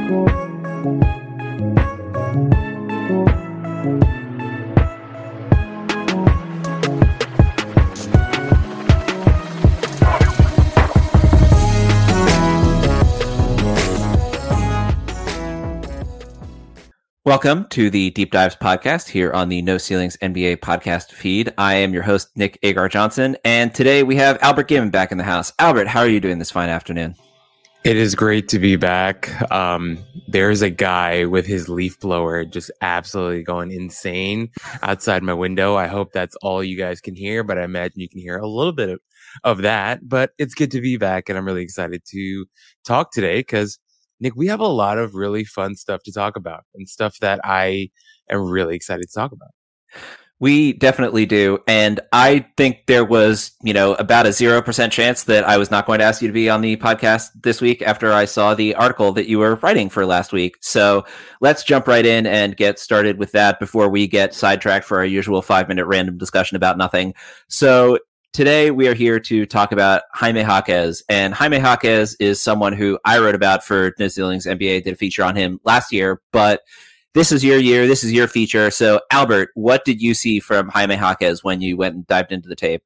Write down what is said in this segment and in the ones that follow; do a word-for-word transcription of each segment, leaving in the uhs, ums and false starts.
Welcome to the Deep Dives podcast here on the No Ceilings N B A podcast feed. I am your host, Nick Agar Johnson, and today we have Albert Gibbon back in the house. Albert, how are you doing this fine afternoon? It is great to be back. Um, there's a guy with his leaf blower just absolutely going insane outside my window. I hope that's all you guys can hear, but I imagine you can hear a little bit of, of that. But it's good to be back, and I'm really excited to talk today because Nick, we have a lot of really fun stuff to talk about and stuff that I am really excited to talk about. We definitely do. And I think there was, you know, about a zero percent chance that I was not going to ask you to be on the podcast this week after I saw the article that you were writing for last week. So let's jump right in and get started with that before we get sidetracked for our usual five minute random discussion about nothing. So today, we are here to talk about Jaime Jaquez, and Jaime Jaquez is someone who I wrote about for No Ceilings N B A, did a feature on him last year, but this is your year, this is your feature. So, Albert, what did you see from Jaime Jaquez when you went and dived into the tape?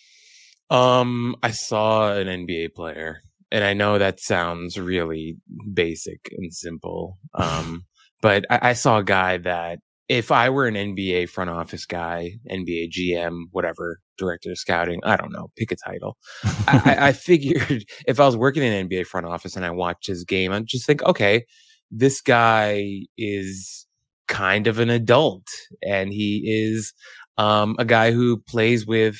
Um, I saw an N B A player, and I know that sounds really basic and simple, um, but I, I saw a guy that if I were an N B A front office guy, N B A G M, whatever, director of scouting, I don't know, pick a title. I, I figured if I was working in an N B A front office and I watched his game, I'd just think, okay, this guy is kind of an adult, and he is um, a guy who plays with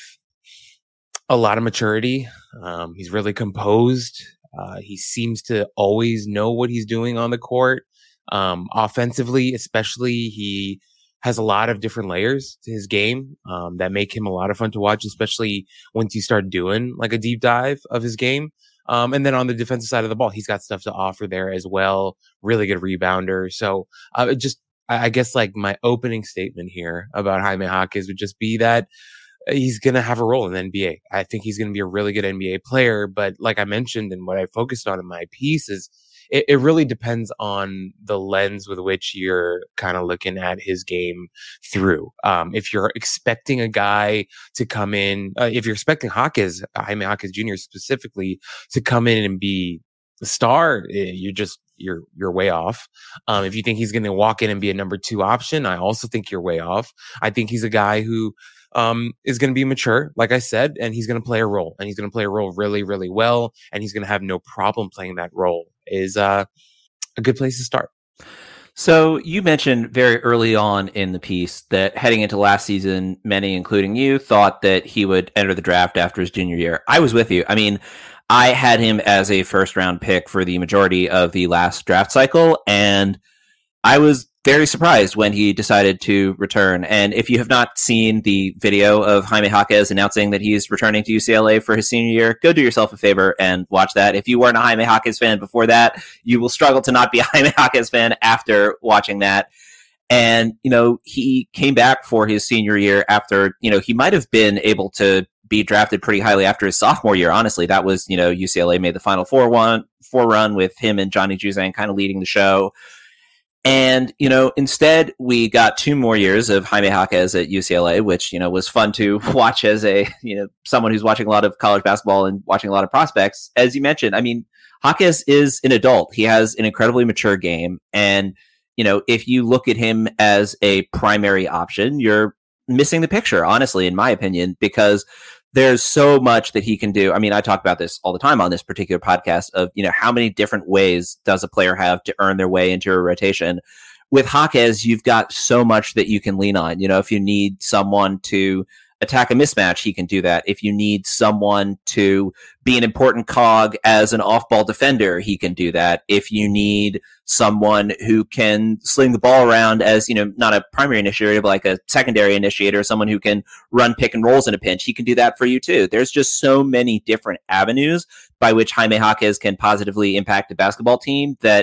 a lot of maturity. Um, he's really composed. Uh, he seems to always know what he's doing on the court. Um, offensively, especially, he has a lot of different layers to his game um, that make him a lot of fun to watch, especially once you start doing like a deep dive of his game. Um, and then on the defensive side of the ball, he's got stuff to offer there as well. Really good rebounder. So uh, it just, I guess like my opening statement here about Jaime Jaquez would just be that he's going to have a role in the N B A. I think he's going to be a really good N B A player. But like I mentioned, and what I focused on in my piece is, It, it really depends on the lens with which you're kind of looking at his game through. Um, if you're expecting a guy to come in, uh, if you're expecting Jaquez, Jaime Jaquez Junior specifically, to come in and be the star, you're just, you're, you're way off. Um, if you think he's going to walk in and be a number two option, I also think you're way off. I think he's a guy who um, is going to be mature, like I said, and he's going to play a role, and he's going to play a role really, really well, and he's going to have no problem playing that role. Is uh, a good place to start. So you mentioned very early on in the piece that heading into last season, many, including you, thought that he would enter the draft after his junior year. I was with you. I mean, I had him as a first round pick for the majority of the last draft cycle, and I was very surprised when he decided to return. And if you have not seen the video of Jaime Jaquez announcing that he's returning to U C L A for his senior year, go do yourself a favor and watch that. If you weren't a Jaime Jaquez fan before that, you will struggle to not be a Jaime Jaquez fan after watching that. And, you know, he came back for his senior year after, you know, he might have been able to be drafted pretty highly after his sophomore year. Honestly, that was, you know, U C L A made the Final Four one, four run with him and Johnny Juzang kind of leading the show. And, you know, instead, we got two more years of Jaime Jaquez at U C L A, which, you know, was fun to watch as a, you know, someone who's watching a lot of college basketball and watching a lot of prospects. As you mentioned, I mean, Jaquez is an adult. He has an incredibly mature game. And, you know, if you look at him as a primary option, you're missing the picture, honestly, in my opinion, because there's so much that he can do. I mean, I talk about this all the time on this particular podcast of, you know, how many different ways does a player have to earn their way into a rotation? With Jaquez, you've got so much that you can lean on. You know, if you need someone to attack a mismatch, he can do that. If you need someone to be an important cog as an off-ball defender, he can do that. If you need someone who can sling the ball around as, you know, not a primary initiator, but like a secondary initiator, someone who can run pick and rolls in a pinch, he can do that for you too. There's just so many different avenues by which Jaime Jaquez can positively impact a basketball team that,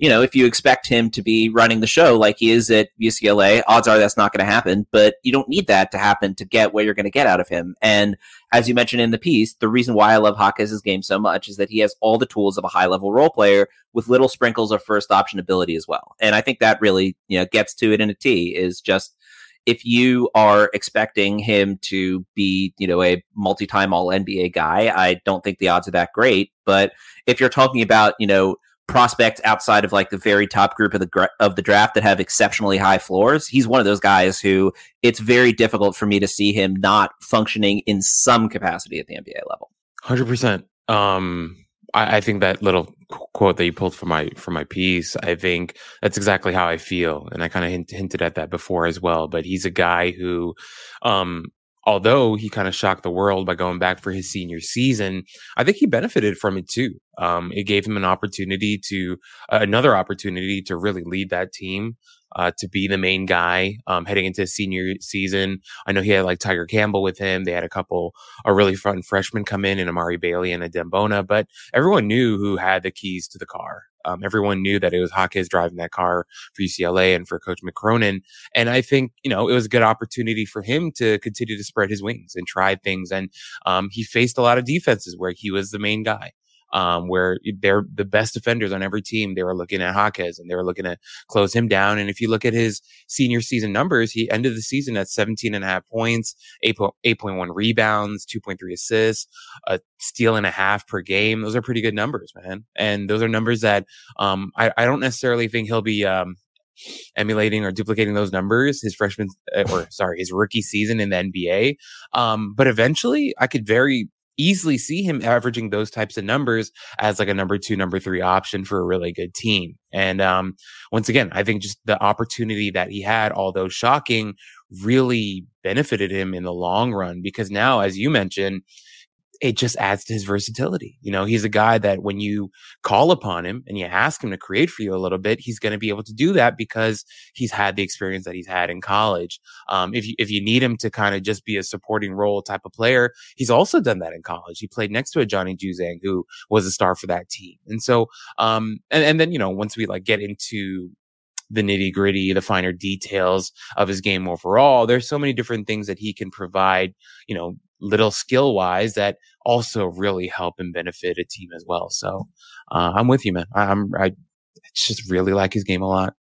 you know, if you expect him to be running the show like he is at U C L A, odds are that's not going to happen, but you don't need that to happen to get what you're going to get out of him. And as you mentioned in the piece, the reason why I love Jaquez's game so much is that he has all the tools of a high level role player with little sprinkles of first option ability as well. And I think that really, you know, gets to it in a T is just, if you are expecting him to be, you know, a multi-time all N B A guy, I don't think the odds are that great. But if you're talking about, you know, prospects outside of like the very top group of the gra- of the draft that have exceptionally high floors, he's one of those guys who it's very difficult for me to see him not functioning in some capacity at the N B A level. one hundred percent. Um, I, I think that little quote that you pulled from my from my piece, I think that's exactly how I feel, and I kind of hint, hinted at that before as well. But he's a guy who, um, although he kind of shocked the world by going back for his senior season, I think he benefited from it too. Um, it gave him an opportunity to uh, another opportunity to really lead that team. Uh, to be the main guy um, heading into his senior season. I know he had like Tiger Campbell with him. They had a couple a really fun freshmen come in, and Amari Bailey and Adembona, but everyone knew who had the keys to the car. Um, everyone knew that it was Jaquez driving that car for U C L A and for Coach McCronin. And I think, you know, it was a good opportunity for him to continue to spread his wings and try things. And um, he faced a lot of defenses where he was the main guy. Um, where they're the best defenders on every team. They were looking at Jaquez and they were looking to close him down. And if you look at his senior season numbers, he ended the season at seventeen and a half points, eight point one rebounds, two point three assists, a steal and a half per game. Those are pretty good numbers, man. And those are numbers that, um, I, I don't necessarily think he'll be, um, emulating or duplicating those numbers his freshman or sorry, his rookie season in the N B A. Um, but eventually I could very easily see him averaging those types of numbers as like a number two, number three option for a really good team. And um, once again, I think just the opportunity that he had, although shocking, really benefited him in the long run, because now, as you mentioned, it just adds to his versatility. You know, he's a guy that when you call upon him and you ask him to create for you a little bit, he's going to be able to do that because he's had the experience that he's had in college. Um, if you, if you need him to kind of just be a supporting role type of player, he's also done that in college. He played next to a Johnny Juzang, who was a star for that team. And so, um, and, and then, you know, once we like get into the nitty gritty, the finer details of his game overall, there's so many different things that he can provide, you know, little skill wise that also really help and benefit a team as well. So uh, I'm with you, man. I'm I just really like his game a lot.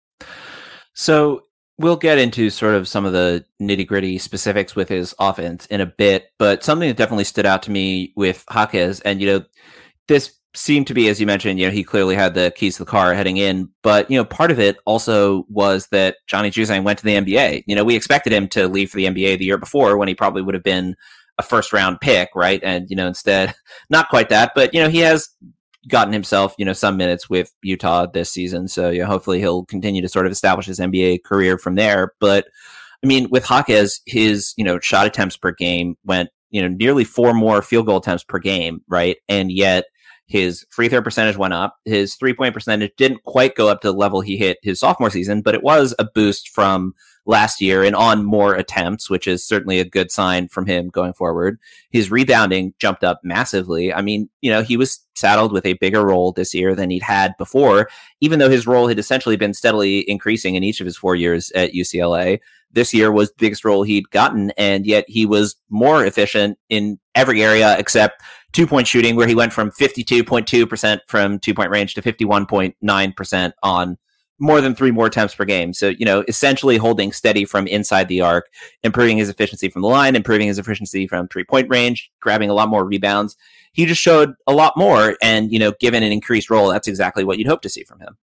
So we'll get into sort of some of the nitty gritty specifics with his offense in a bit, but something that definitely stood out to me with Jaquez, and you know, this seemed to be, as you mentioned, you know, he clearly had the keys to the car heading in, but you know, part of it also was that Johnny Juzang went to the N B A. You know, we expected him to leave for the N B A the year before when he probably would have been a first round pick, right? And, you know, instead, not quite that, but, you know, he has gotten himself, you know, some minutes with Utah this season. So, you know, hopefully he'll continue to sort of establish his N B A career from there. But, I mean, with Jaquez, his, you know, shot attempts per game went, you know, nearly four more field goal attempts per game, right? And yet his free throw percentage went up. His three-point percentage didn't quite go up to the level he hit his sophomore season, but it was a boost from last year and on more attempts, which is certainly a good sign from him going forward. His rebounding jumped up massively. I mean, you know, he was saddled with a bigger role this year than he'd had before, even though his role had essentially been steadily increasing in each of his four years at U C L A. This year was the biggest role he'd gotten, and yet he was more efficient in every area except two-point shooting, where he went from fifty-two point two percent from two-point range to fifty-one point nine percent on more than three more attempts per game. So, you know, essentially holding steady from inside the arc, improving his efficiency from the line, improving his efficiency from three-point range, grabbing a lot more rebounds. He just showed a lot more, and, you know, given an increased role, that's exactly what you'd hope to see from him.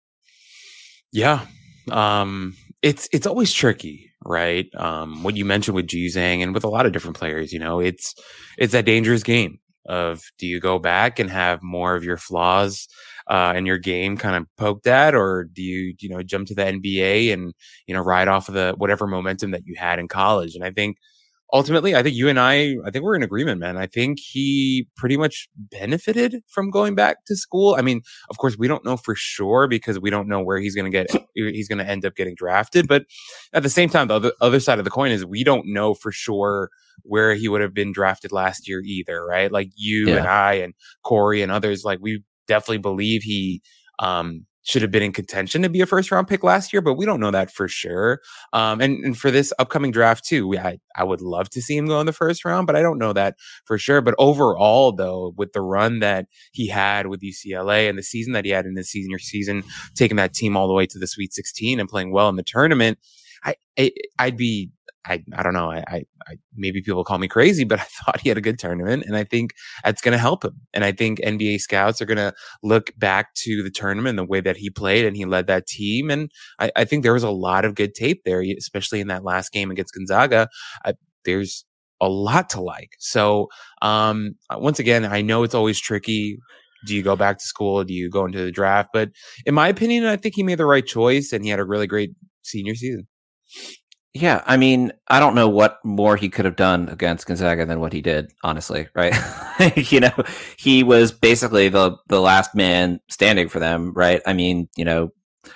Yeah. Um, it's, it's always tricky, right? Um, what you mentioned with Juzang and with a lot of different players, you know, it's, it's that dangerous game of, do you go back and have more of your flaws uh, in your game kind of poked at, or do you, you know, jump to the N B A and, you know, ride off of the whatever momentum that you had in college? And I think ultimately, I think you and I, I think we're in agreement, man. I think he pretty much benefited from going back to school. I mean, of course, we don't know for sure because we don't know where he's going to get, he's going to end up getting drafted. But at the same time, the other, other side of the coin is we don't know for sure where he would have been drafted last year either, right? Like you yeah. and I and Corey and others, like we definitely believe he um, should have been in contention to be a first round pick last year, but we don't know that for sure. Um, and, and for this upcoming draft too, we, I, I would love to see him go in the first round, but I don't know that for sure. But overall though, with the run that he had with U C L A and the season that he had in his senior season, taking that team all the way to the Sweet sixteen and playing well in the tournament, I, I I'd be, I, I don't know. I, I, I maybe people call me crazy, but I thought he had a good tournament, and I think that's going to help him. And I think N B A scouts are going to look back to the tournament, the way that he played and he led that team. And I, I think there was a lot of good tape there, especially in that last game against Gonzaga. I, there's a lot to like. So um, once again, I know it's always tricky. Do you go back to school? Do you go into the draft? But in my opinion, I think he made the right choice, and he had a really great senior season. Yeah, I mean, I don't know what more he could have done against Gonzaga than what he did, honestly, right? You know, he was basically the the last man standing for them, right? I mean, you know,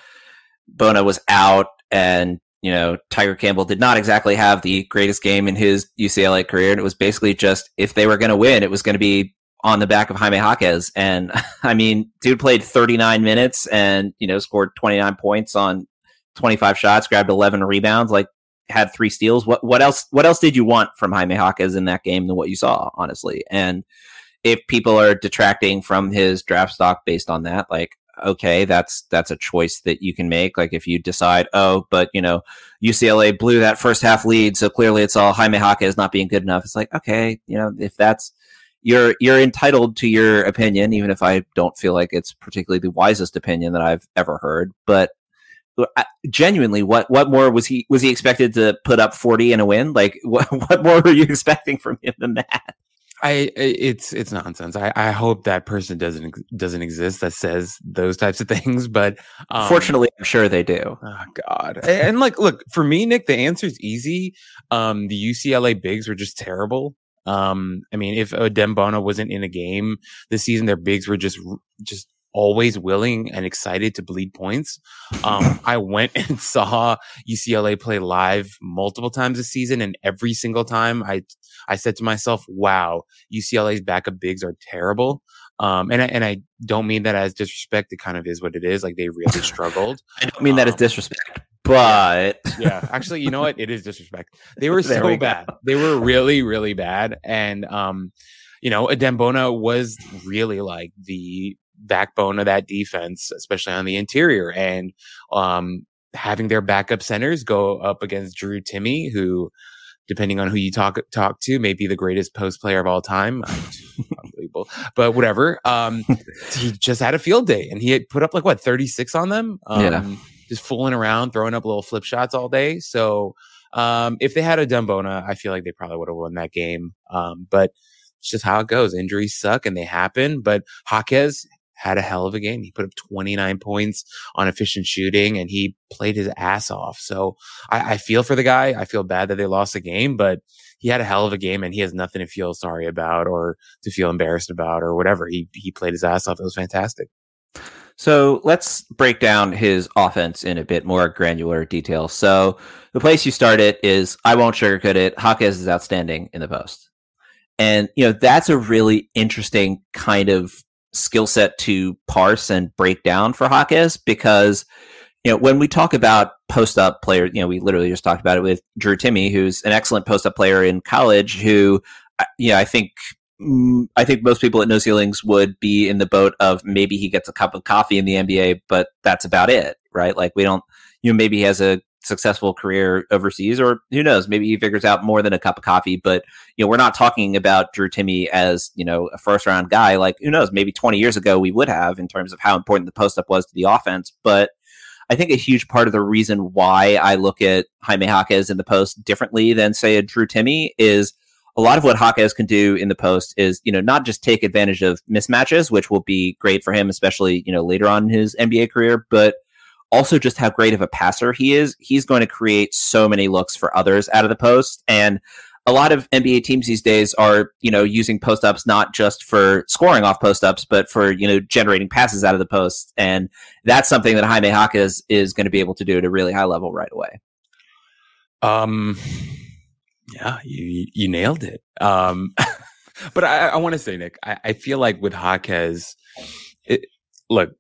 Bona was out, and, you know, Tiger Campbell did not exactly have the greatest game in his U C L A career, and it was basically just, if they were going to win, it was going to be on the back of Jaime Jaquez. And, I mean, dude played thirty-nine minutes and, you know, scored twenty-nine points on twenty-five shots, grabbed eleven rebounds, like, had three steals. What what else what else did you want from Jaime Jaquez in that game than what you saw, honestly? And if people are detracting from his draft stock based on that, like, okay, that's that's a choice that you can make. Like, if you decide, oh, but, you know, U C L A blew that first half lead, so clearly it's all Jaime Jaquez not being good enough. It's like, okay, you know, if that's you're you're entitled to your opinion, even if I don't feel like it's particularly the wisest opinion that I've ever heard. But genuinely, what what more was he was he expected to put up forty in a win? Like, what what more were you expecting from him than that? I it's it's nonsense. I, I hope that person doesn't doesn't exist that says those types of things. But um, fortunately, I'm sure they do. Oh God! And, and like, look, for me, Nick, the answer is easy. Um, the U C L A bigs were just terrible. Um, I mean, if Adem Bona wasn't in a game this season, their bigs were just just. always willing and excited to bleed points. Um, I went and saw U C L A play live multiple times this season, and every single time I, I said to myself, wow, U C L A's backup bigs are terrible. Um, and I, and I don't mean that as disrespect. It kind of is what it is. Like, they really struggled. I don't mean that um, as disrespect, but yeah, yeah, actually, you know what? It is disrespect. They were so we bad. Go. They were really, really bad. And, um, you know, Adem Bona was really like the backbone of that defense, especially on the interior, and um, having their backup centers go up against Drew Timme, who, depending on who you talk talk to, may be the greatest post player of all time. Unbelievable, but whatever. Um, he just had a field day, and he had put up like what thirty-six on them. Um, yeah. Just fooling around, throwing up little flip shots all day. So um, if they had Adem Bona, I feel like they probably would have won that game. Um, but it's just how it goes. Injuries suck and they happen. But Jaquez had a hell of a game. He put up twenty-nine points on efficient shooting, and he played his ass off. So I, I feel for the guy. I feel bad that they lost the game, but he had a hell of a game, and he has nothing to feel sorry about or to feel embarrassed about or whatever. He he played his ass off. It was fantastic. So let's break down his offense in a bit more granular detail. So the place you start it is, I won't sugarcoat it, Jaquez is outstanding in the post. And, you know, that's a really interesting kind of skill set to parse and break down for Jaquez, because, you know, when we talk about post up players, you know, we literally just talked about it with Drew Timme, who's an excellent post up player in college, who, you know, I think, I think most people at No Ceilings would be in the boat of maybe he gets a cup of coffee in the N B A, but that's about it, right? Like, we don't, you know, maybe he has a successful career overseas, or who knows, maybe he figures out more than a cup of coffee. But, you know, we're not talking about Drew Timme as, you know, a first round guy. Like, who knows, maybe twenty years ago we would have, in terms of how important the post up was to the offense. But I think a huge part of the reason why I look at Jaime Jaquez in the post differently than, say, a Drew Timme is a lot of what Jaquez can do in the post is, you know, not just take advantage of mismatches, which will be great for him, especially, you know, later on in his N B A career, but also just how great of a passer he is. He's going to create so many looks for others out of the post. And a lot of N B A teams these days are, you know, using post-ups not just for scoring off post-ups, but for, you know, generating passes out of the post. And that's something that Jaime Jaquez is going to be able to do at a really high level right away. Um, yeah, you you nailed it. Um, but I, I want to say, Nick, I, I feel like with Jaquez, it, look,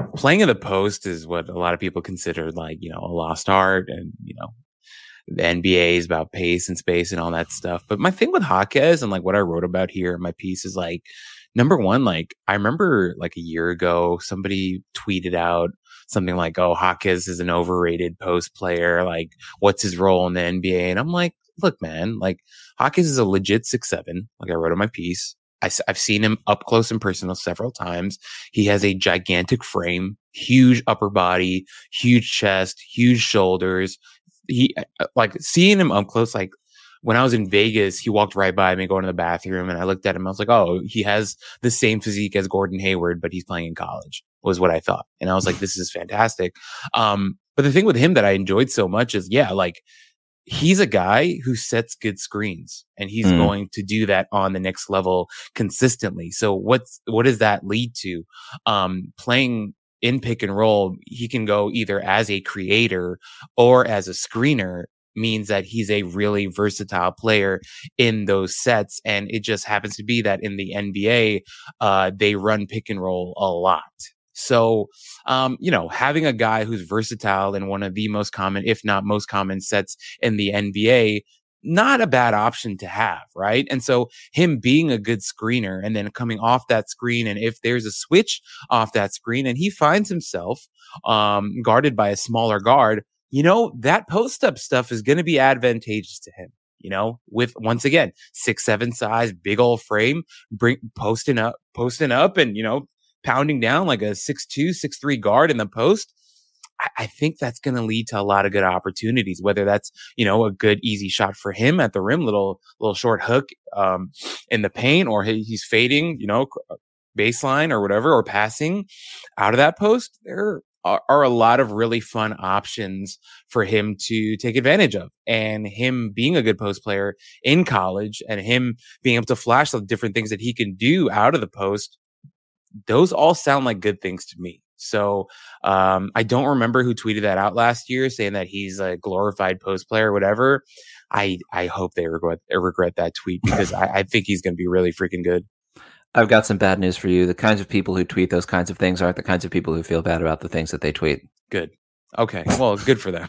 playing in the post is what a lot of people consider like, you know, a lost art, and, you know, the N B A is about pace and space and all that stuff. But my thing with Jaquez and like what I wrote about here in my piece is like, number one, like I remember like a year ago, somebody tweeted out something like, oh, Jaquez is an overrated post player. Like, what's his role in the N B A? And I'm like, look, man, like Jaquez is a legit six seven. Like I wrote in my piece. I, I've seen him up close and personal several times. He has a gigantic frame, huge upper body, huge chest, huge shoulders. He like seeing him up close, like when I was in Vegas, he walked right by me going to the bathroom, and I looked at him. I was like, oh, he has the same physique as Gordon Hayward, but he's playing in college, was what I thought. And I was like, this is fantastic. Um, but the thing with him that I enjoyed so much is, yeah, like he's a guy who sets good screens, and he's mm. going to do that on the next level consistently. So what's, what does that lead to? Um, playing in pick and roll, he can go either as a creator or as a screener, means that he's a really versatile player in those sets. And it just happens to be that in the N B A, uh, they run pick and roll a lot. So, um, you know, having a guy who's versatile in one of the most common, if not most common sets in the N B A, not a bad option to have, right? And so him being a good screener and then coming off that screen, and if there's a switch off that screen and he finds himself um, guarded by a smaller guard, you know, that post-up stuff is going to be advantageous to him. You know, with once again, six, seven size, big old frame, bring posting up, posting up and, you know, pounding down like a six two, six three guard in the post. I, I think that's going to lead to a lot of good opportunities, whether that's, you know, a good, easy shot for him at the rim, little, little short hook um, in the paint, or he, he's fading, you know, baseline or whatever, or passing out of that post. There are, are a lot of really fun options for him to take advantage of. And him being a good post player in college and him being able to flash the different things that he can do out of the post, those all sound like good things to me. So um, I don't remember who tweeted that out last year saying that he's a glorified post player or whatever. I, I hope they regret, regret that tweet, because I, I think he's going to be really freaking good. I've got some bad news for you. The kinds of people who tweet those kinds of things aren't the kinds of people who feel bad about the things that they tweet. Good. Okay. Well, good for them.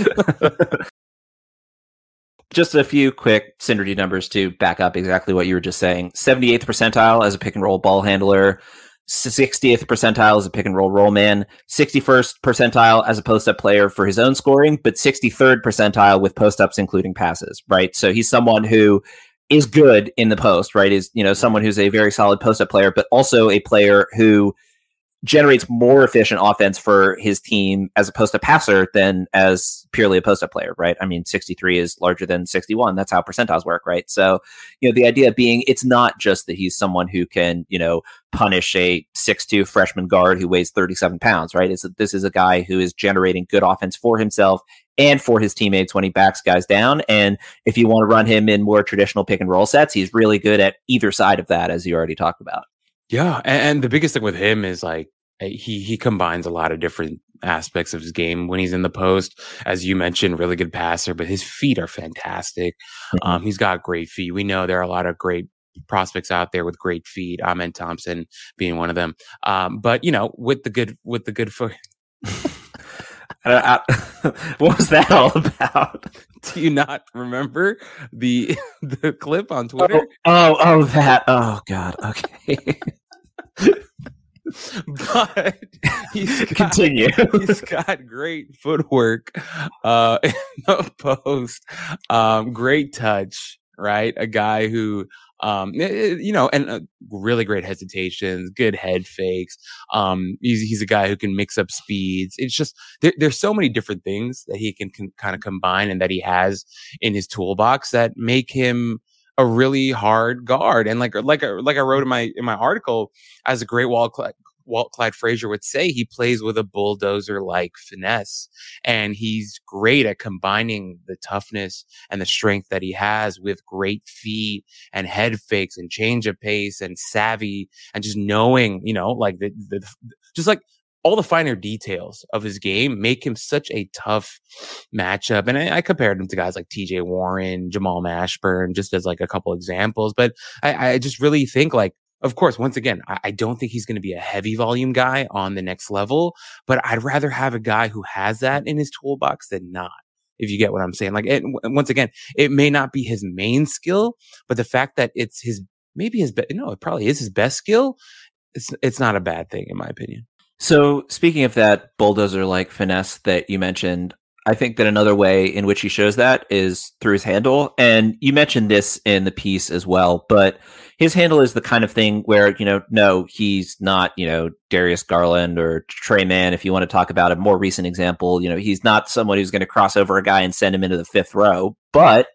Just a few quick synergy numbers to back up exactly what you were just saying. seventy-eighth percentile as a pick and roll ball handler, sixtieth percentile as a pick and roll roll man, sixty-first percentile as a post-up player for his own scoring, but sixty-third percentile with post-ups including passes, right? So he's someone who is good in the post, right? Is, you know, someone who's a very solid post-up player, but also a player who generates more efficient offense for his team as opposed to passer than as purely a post-up player, right? I mean, sixty-three is larger than sixty-one. That's how percentiles work, right? So, you know, the idea being it's not just that he's someone who can, you know, punish a six two freshman guard who weighs thirty-seven pounds, right? It's, this is a guy who is generating good offense for himself and for his teammates when he backs guys down. And if you want to run him in more traditional pick and roll sets, he's really good at either side of that, as you already talked about. Yeah, and, and the biggest thing with him is like he he combines a lot of different aspects of his game when he's in the post. As you mentioned, really good passer, but his feet are fantastic. Mm-hmm. Um, he's got great feet. We know there are a lot of great prospects out there with great feet. Amen Thompson being one of them. Um, but you know, with the good with the good foot. I, I, what was that all about? Do you not remember the the clip on Twitter? Oh, oh, oh that. Oh, God. Okay. But he's got, continue. He's got great footwork uh, in the post. Um, great touch, right? A guy who, um, you know, and uh, really great hesitations, good head fakes. Um, he's he's a guy who can mix up speeds. It's just there, there's so many different things that he can, can kind of combine and that he has in his toolbox that make him a really hard guard. And like like like I wrote in my in my article, as a great Walt Clyde, Walt Clyde Frazier would say, he plays with a bulldozer like finesse, and he's great at combining the toughness and the strength that he has with great feet and head fakes and change of pace and savvy and just knowing, you know, like the, the just like all the finer details of his game make him such a tough matchup. And I, I compared him to guys like T J Warren, Jamal Mashburn, just as like a couple examples. But I, I just really think like, of course, once again, I, I don't think he's going to be a heavy volume guy on the next level, but I'd rather have a guy who has that in his toolbox than not. If you get what I'm saying. Like, it, once again, it may not be his main skill, but the fact that it's his, maybe his, be- no, it probably is his best skill. It's, it's not a bad thing, in my opinion. So speaking of that bulldozer-like finesse that you mentioned, I think that another way in which he shows that is through his handle. And you mentioned this in the piece as well, but his handle is the kind of thing where, you know, no, he's not, you know, Darius Garland or Trey Mann. If you want to talk about a more recent example, you know, he's not someone who's going to cross over a guy and send him into the fifth row, but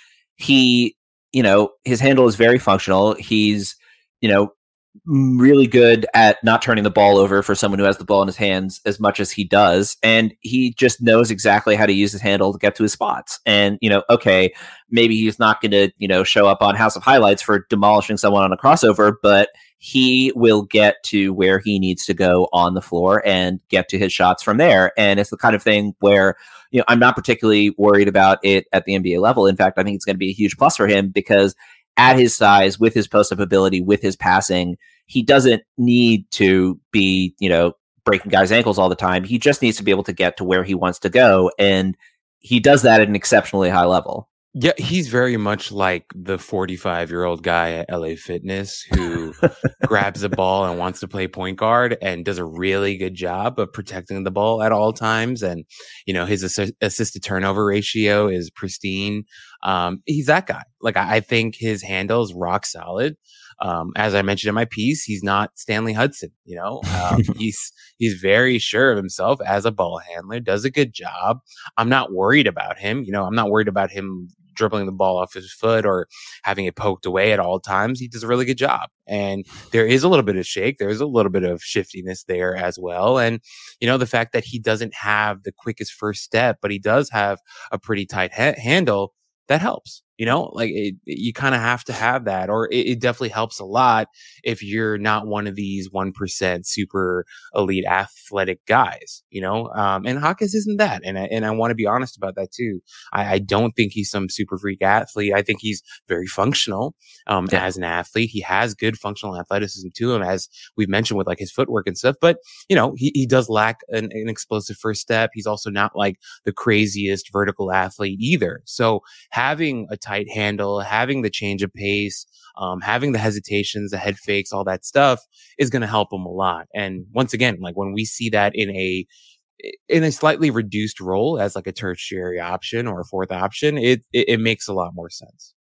he, you know, his handle is very functional. He's, you know, really good at not turning the ball over for someone who has the ball in his hands as much as he does. And he just knows exactly how to use his handle to get to his spots. And, you know, okay, maybe he's not going to, you know, show up on House of Highlights for demolishing someone on a crossover, but he will get to where he needs to go on the floor and get to his shots from there. And it's the kind of thing where, you know, I'm not particularly worried about it at the N B A level. In fact, I think it's going to be a huge plus for him because at his size, with his post-up ability, with his passing, he doesn't need to be, you know, breaking guys' ankles all the time. He just needs to be able to get to where he wants to go. And he does that at an exceptionally high level. Yeah, he's very much like the forty-five-year-old guy at L A Fitness who grabs a ball and wants to play point guard and does a really good job of protecting the ball at all times. And, you know, his assi- assist to turnover ratio is pristine. Um, he's that guy. Like, I, I think his handle is rock solid. Um, as I mentioned in my piece, he's not Stanley Hudson, you know, um, he's, he's very sure of himself as a ball handler, does a good job. I'm not worried about him. You know, I'm not worried about him dribbling the ball off his foot or having it poked away at all times. He does a really good job. And there is a little bit of shake. There's a little bit of shiftiness there as well. And, you know, the fact that he doesn't have the quickest first step, but he does have a pretty tight ha- handle, that helps. You know, like it, you kind of have to have that, or it, it definitely helps a lot if you're not one of these one percent super elite athletic guys, you know, um, and Hawkins isn't that. And I, and I want to be honest about that too. I, I don't think he's some super freak athlete. I think he's very functional, um, yeah. as an athlete. He has good functional athleticism to him, as we've mentioned with like his footwork and stuff, but you know, he, he does lack an, an explosive first step. He's also not like the craziest vertical athlete either. So having a tight handle, having the change of pace, um, having the hesitations, the head fakes, all that stuff is going to help him a lot. And once again, like when we see that in a in a slightly reduced role as like a tertiary option or a fourth option, it it, it makes a lot more sense.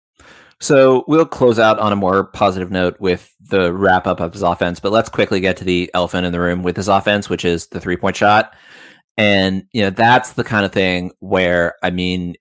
So we'll close out on a more positive note with the wrap up of his offense, but let's quickly get to the elephant in the room with his offense, which is the three point shot. And, you know, that's the kind of thing where, I mean,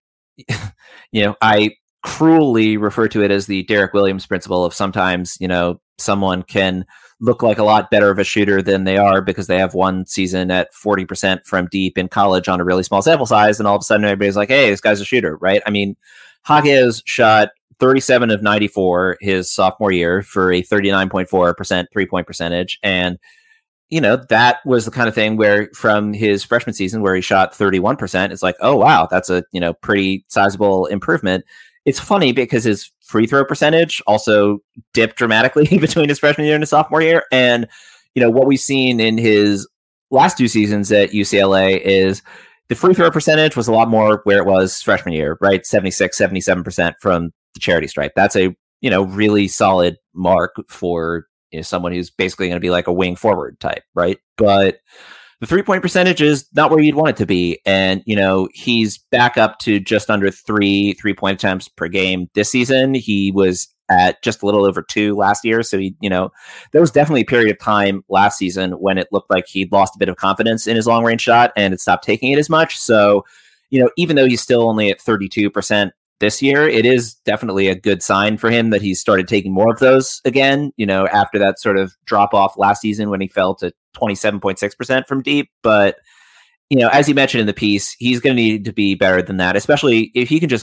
you know, I cruelly refer to it as the Derek Williams principle of sometimes, you know, someone can look like a lot better of a shooter than they are because they have one season at forty percent from deep in college on a really small sample size. And all of a sudden everybody's like, hey, this guy's a shooter, right? I mean, Hawkins shot thirty-seven of ninety-four his sophomore year for a thirty-nine point four percent three-point percentage. And, you know, that was the kind of thing where from his freshman season where he shot thirty-one percent, it's like, oh, wow, that's a, you know, pretty sizable improvement. It's funny because his free throw percentage also dipped dramatically between his freshman year and his sophomore year. And, you know, what we've seen in his last two seasons at U C L A is the free throw percentage was a lot more where it was freshman year, right? seventy-six, seventy-seven percent from the charity stripe. That's a, you know, really solid mark for, you know, someone who's basically going to be like a wing forward type, right? But the three-point percentage is not where you'd want it to be. And, you know, he's back up to just under three three-point attempts per game this season. He was at just a little over two last year. So, he, you know, there was definitely a period of time last season when it looked like he'd lost a bit of confidence in his long-range shot and had stopped taking it as much. So, you know, even though he's still only at thirty-two percent this year, it is definitely a good sign for him that he's started taking more of those again, you know, after that sort of drop off last season when he fell to twenty-seven point six percent from deep. But, you know, as you mentioned in the piece, he's going to need to be better than that, especially if he can just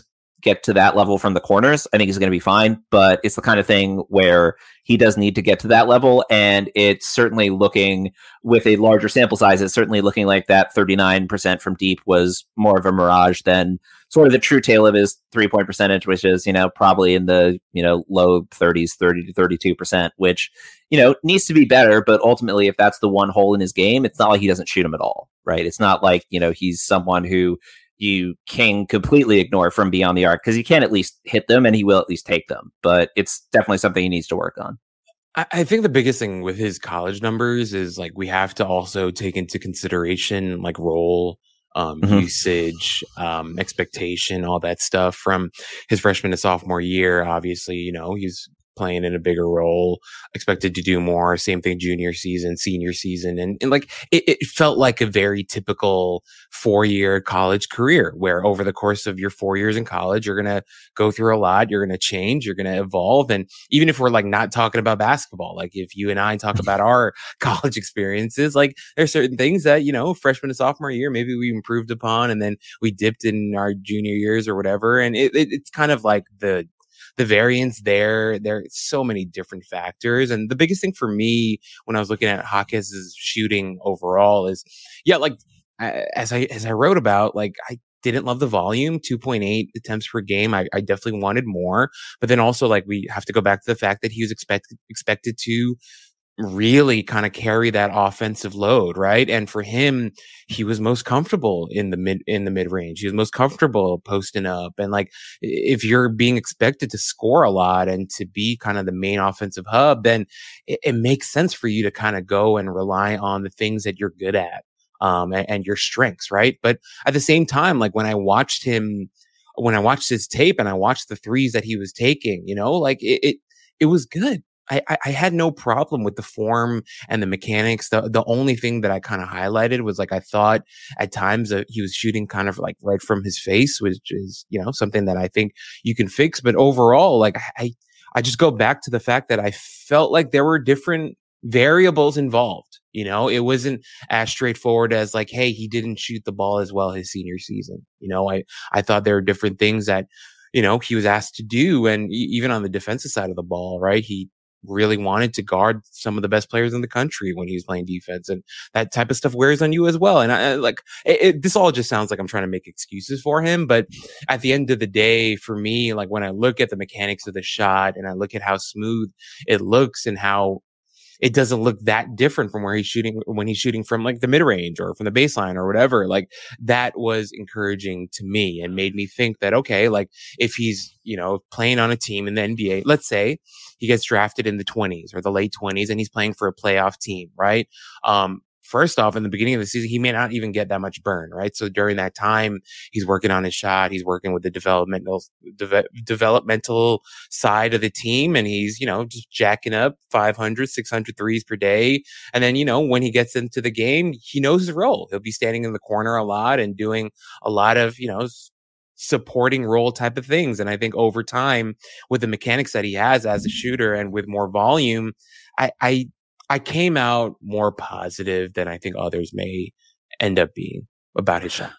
get to that level from the corners, I think he's going to be fine. But it's the kind of thing where he does need to get to that level. And it's certainly looking, with a larger sample size, it's certainly looking like that thirty-nine percent from deep was more of a mirage than sort of the true tale of his three-point percentage, which is, you know, probably in the, you know, low thirties, thirty to thirty-two percent, which, you know, needs to be better. But ultimately, if that's the one hole in his game, it's not like he doesn't shoot them at all, right? It's not like, you know, he's someone who you can completely ignore from beyond the arc, because he can at least hit them and he will at least take them. But it's definitely something he needs to work on. I, I think the biggest thing with his college numbers is like we have to also take into consideration like role um, mm-hmm. usage, um, expectation, all that stuff from his freshman to sophomore year. Obviously, you know, he's playing in a bigger role, expected to do more. Same thing junior season, senior season. And, and like, it, it felt like a very typical four-year college career where over the course of your four years in college, you're going to go through a lot. You're going to change. You're going to evolve. And even if we're like not talking about basketball, like if you and I talk about our college experiences, like there's certain things that, you know, freshman and sophomore year, maybe we improved upon and then we dipped in our junior years or whatever. And it, it, it's kind of like the, the variance there, there are so many different factors. And the biggest thing for me when I was looking at Jaquez's shooting overall is, yeah, like as I, as I wrote about, like I didn't love the volume, two point eight attempts per game. I, I definitely wanted more, but then also like we have to go back to the fact that he was expected, expected to really kind of carry that offensive load, right? And for him, he was most comfortable in the mid in the mid range. He was most comfortable posting up. And like, if you're being expected to score a lot and to be kind of the main offensive hub, then it, it makes sense for you to kind of go and rely on the things that you're good at, um, and, and your strengths, right? But at the same time, like when I watched him, when I watched his tape and I watched the threes that he was taking, you know, like it, it, it was good. I, I had no problem with the form and the mechanics. The the only thing that I kind of highlighted was like I thought at times that he was shooting kind of like right from his face, which is, you know, something that I think you can fix. But overall, like I I just go back to the fact that I felt like there were different variables involved. You know, it wasn't as straightforward as like, hey, he didn't shoot the ball as well his senior season. You know, I I thought there were different things that, you know, he was asked to do, and even on the defensive side of the ball, right? He really wanted to guard some of the best players in the country when he was playing defense, and that type of stuff wears on you as well. And I, I like it, it, this all just sounds like I'm trying to make excuses for him, but at the end of the day, for me, like when I look at the mechanics of the shot and I look at how smooth it looks and how it doesn't look that different from where he's shooting when he's shooting from like the mid range or from the baseline or whatever, like that was encouraging to me and made me think that, okay, like if he's, you know, playing on a team in the N B A, let's say he gets drafted in the twenties or the late twenties and he's playing for a playoff team, right? Um, First off, in the beginning of the season, he may not even get that much burn, right? So during that time, he's working on his shot. He's working with the developmental de- developmental side of the team. And he's, you know, just jacking up five hundred, six hundred threes per day. And then, you know, when he gets into the game, he knows his role. He'll be standing in the corner a lot and doing a lot of, you know, supporting role type of things. And I think over time, with the mechanics that he has as a shooter and with more volume, I, I, I came out more positive than I think others may end up being about his shot.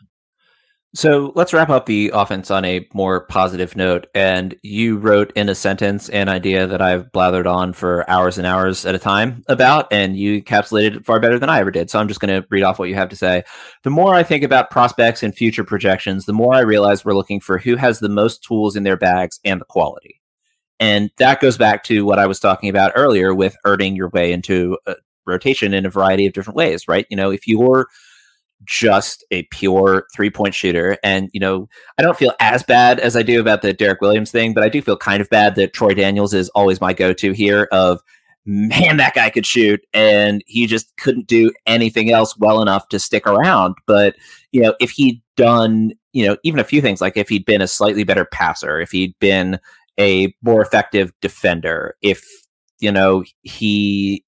So let's wrap up the offense on a more positive note. And you wrote in a sentence an idea that I've blathered on for hours and hours at a time about, and you encapsulated it far better than I ever did. So I'm just going to read off what you have to say. The more I think about prospects and future projections, the more I realize we're looking for who has the most tools in their bags and the quality. And that goes back to what I was talking about earlier with earning your way into a rotation in a variety of different ways, right? You know, if you're just a pure three-point shooter, and, you know, I don't feel as bad as I do about the Derek Williams thing, but I do feel kind of bad that Troy Daniels is always my go-to here of, man, that guy could shoot, and he just couldn't do anything else well enough to stick around. But, you know, if he'd done, you know, even a few things, like if he'd been a slightly better passer, if he'd been a more effective defender, if, you know, he,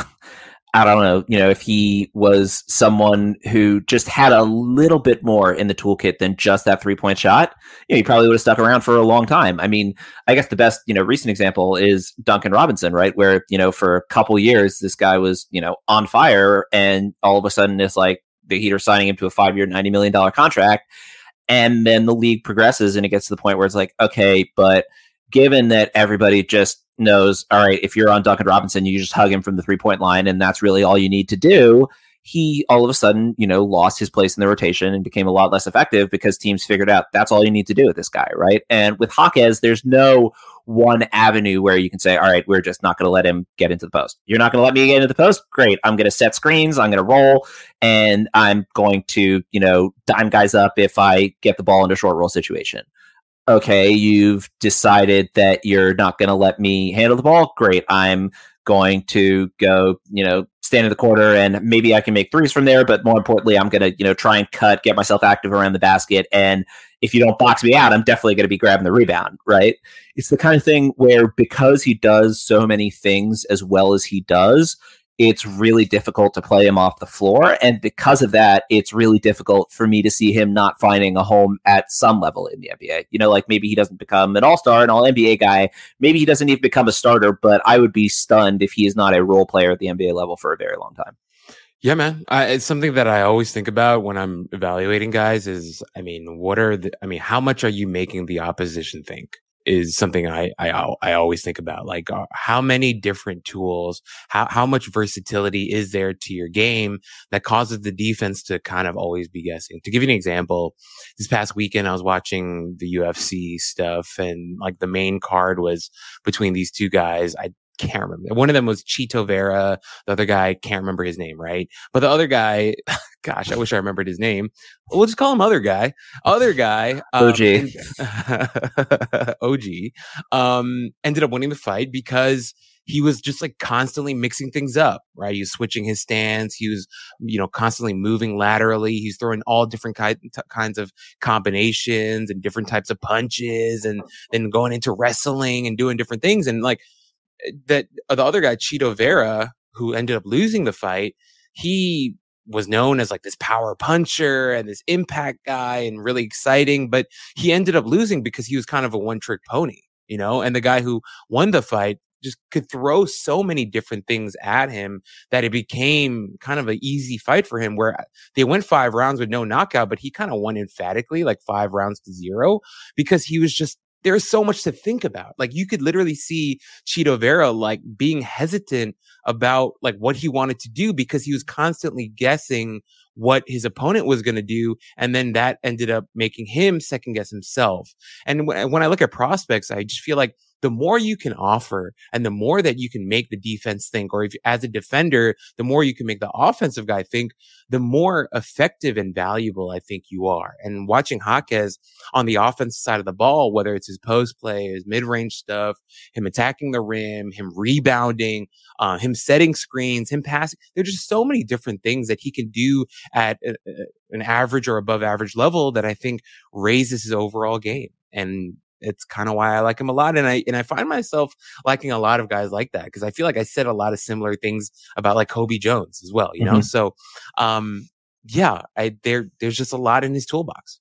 I don't know, you know, if he was someone who just had a little bit more in the toolkit than just that three-point shot, you know, he probably would have stuck around for a long time. I mean, I guess the best, you know, recent example is Duncan Robinson, right? Where, you know, for a couple years, this guy was, you know, on fire, and all of a sudden it's like the Heat are signing him to a five-year, ninety million dollars contract. And then the league progresses and it gets to the point where it's like, okay, but given that everybody just knows, all right, if you're on Duncan Robinson, you just hug him from the three-point line, and that's really all you need to do. He all of a sudden, you know, lost his place in the rotation and became a lot less effective because teams figured out that's all you need to do with this guy, right? And with Jaquez, there's no one avenue where you can say, all right, we're just not going to let him get into the post. You're not going to let me get into the post? Great. I'm going to set screens. I'm going to roll, and I'm going to, you know, dime guys up if I get the ball into a short roll situation. Okay, you've decided that you're not going to let me handle the ball. Great. I'm going to go, you know, stand in the corner, and maybe I can make threes from there. But more importantly, I'm going to, you know, try and cut, get myself active around the basket. And if you don't box me out, I'm definitely going to be grabbing the rebound, right? It's the kind of thing where because he does so many things as well as he does, it's really difficult to play him off the floor. And because of that, it's really difficult for me to see him not finding a home at some level in the N B A. You know, like maybe he doesn't become an all-star, an all-N B A guy. Maybe he doesn't even become a starter, but I would be stunned if he is not a role player at the N B A level for a very long time. Yeah, man. I, it's something that I always think about when I'm evaluating guys is, I mean, what are the, I mean, how much are you making the opposition think? Is something I, I I always think about. Like, uh, how many different tools, how how much versatility is there to your game that causes the defense to kind of always be guessing? To give you an example, this past weekend I was watching the U F C stuff, and like the main card was between these two guys. I can't remember. One of them was Chito Vera. The other guy, can't remember his name, right? But the other guy, gosh, I wish I remembered his name. We'll just call him Other Guy. Other Guy. Um, O G. O G. Um, ended up winning the fight because he was just like constantly mixing things up, right? He was switching his stance. He was, you know, constantly moving laterally. He's throwing all different ki- t- kinds of combinations and different types of punches, and then going into wrestling and doing different things. And like, that the other guy, Chito Vera, who ended up losing the fight, he was known as like this power puncher and this impact guy and really exciting, but he ended up losing because he was kind of a one-trick pony, you know? And the guy who won the fight just could throw so many different things at him that it became kind of an easy fight for him, where they went five rounds with no knockout, but he kind of won emphatically, like five rounds to zero, because he was just, there's so much to think about. Like, you could literally see Chito Vera like being hesitant about like what he wanted to do because he was constantly guessing what his opponent was going to do. And then that ended up making him second guess himself. And when, when I look at prospects, I just feel like the more you can offer and the more that you can make the defense think, or if as a defender, the more you can make the offensive guy think, the more effective and valuable I think you are. And watching Jaquez on the offensive side of the ball, whether it's his post play, his mid-range stuff, him attacking the rim, him rebounding, uh, him setting screens, him passing, there's just so many different things that he can do at a, a, an average or above average level that I think raises his overall game. And it's kind of why I like him a lot. And I, and I find myself liking a lot of guys like that, because I feel like I said a lot of similar things about like Kobe Jones as well, you know? Mm-hmm. So, um, yeah, I, there, there's just a lot in his toolbox.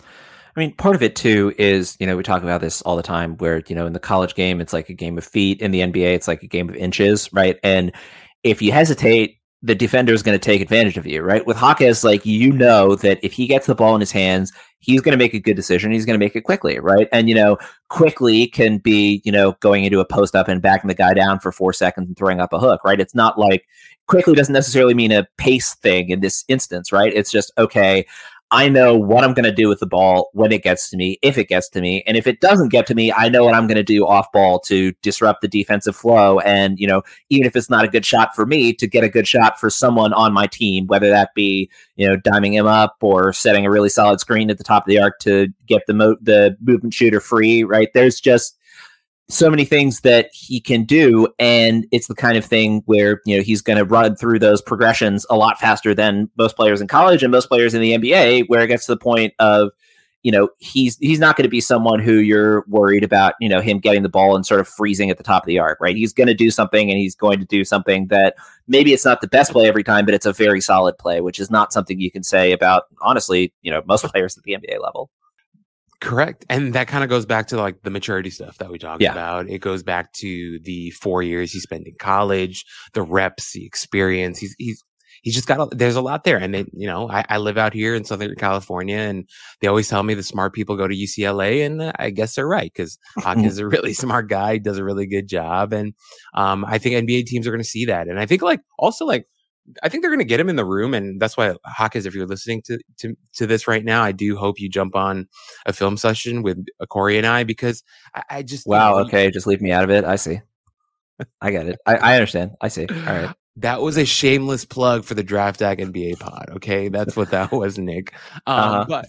I mean, part of it too is, you know, we talk about this all the time where, you know, in the college game, it's like a game of feet. In the N B A, it's like a game of inches, right? And if you hesitate, the defender is going to take advantage of you, right? With Jaquez, like, you know that if he gets the ball in his hands, he's going to make a good decision. He's going to make it quickly, right? And, you know, quickly can be, you know, going into a post up and backing the guy down for four seconds and throwing up a hook, right? It's not like quickly doesn't necessarily mean a pace thing in this instance, right? It's just, okay, I know what I'm going to do with the ball when it gets to me, if it gets to me. And if it doesn't get to me, I know what I'm going to do off ball to disrupt the defensive flow. And, you know, even if it's not a good shot for me, to get a good shot for someone on my team, whether that be, you know, diming him up or setting a really solid screen at the top of the arc to get the mo- the movement shooter free, right? There's just so many things that he can do, and it's the kind of thing where, you know, he's going to run through those progressions a lot faster than most players in college and most players in the N B A, where it gets to the point of, you know, he's he's not going to be someone who you're worried about, you know, him getting the ball and sort of freezing at the top of the arc, right? He's going to do something, and he's going to do something that maybe it's not the best play every time, but it's a very solid play, which is not something you can say about, honestly, you know, most players at the N B A level. Correct. And that kind of goes back to like the maturity stuff that we talked yeah. about. It goes back to the four years he spent in college, the reps, the experience. He's, he's, he's just got, a, there's a lot there. And they, you know, I, I live out here in Southern California, and they always tell me the smart people go to U C L A, and uh, I guess they're right, because Hawk is a really smart guy, does a really good job. And um, I think N B A teams are going to see that. And I think like also like, I think they're going to get him in the room, and that's why Hawkes, if you're listening to, to to this right now, I do hope you jump on a film session with Corey and I, because I, I just wow, you know, okay, just leave me out of it. I see, I get it. I, I understand. I see. All right, that was a shameless plug for the Draft Dag N B A pod. Okay, that's what that was, Nick. Um, uh-huh. But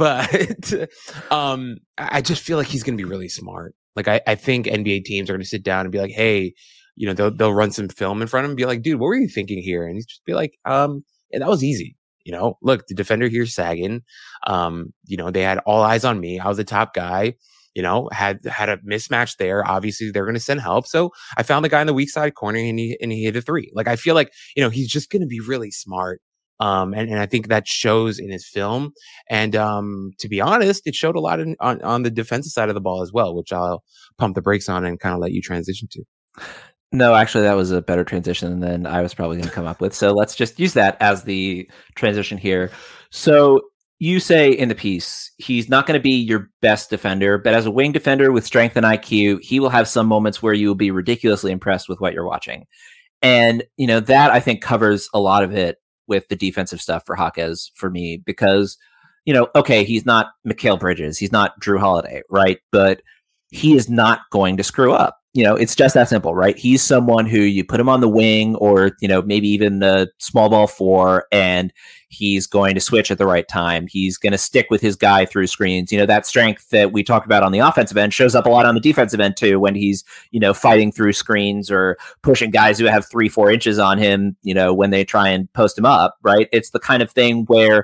but um, I just feel like he's going to be really smart. Like I, I think N B A teams are going to sit down and be like, hey. You know, they'll they'll run some film in front of him and be like, dude, what were you thinking here? And he's just be like, um, yeah, that was easy. You know, look, the defender here's sagging. Um, you know, they had all eyes on me. I was the top guy, you know, had had a mismatch there. Obviously, they're going to send help. So I found the guy in the weak side corner, and he and he hit a three. Like, I feel like, you know, he's just going to be really smart. Um, and, and I think that shows in his film. And um, to be honest, it showed a lot in, on, on the defensive side of the ball as well, which I'll pump the brakes on and kind of let you transition to. No, actually, that was a better transition than I was probably going to come up with. So let's just use that as the transition here. So you say in the piece, he's not going to be your best defender, but as a wing defender with strength and I Q, he will have some moments where you will be ridiculously impressed with what you're watching. And, you know, that I think covers a lot of it with the defensive stuff for Hawkes for me, because, you know, okay, he's not Mikal Bridges, he's not Drew Holiday, right? But he is not going to screw up. You know, it's just that simple, right? He's someone who you put him on the wing, or, you know, maybe even the small ball four, and he's going to switch at the right time. He's going to stick with his guy through screens. You know, that strength that we talked about on the offensive end shows up a lot on the defensive end too, when he's, you know, fighting through screens or pushing guys who have three, four inches on him, you know, when they try and post him up, right? It's the kind of thing where,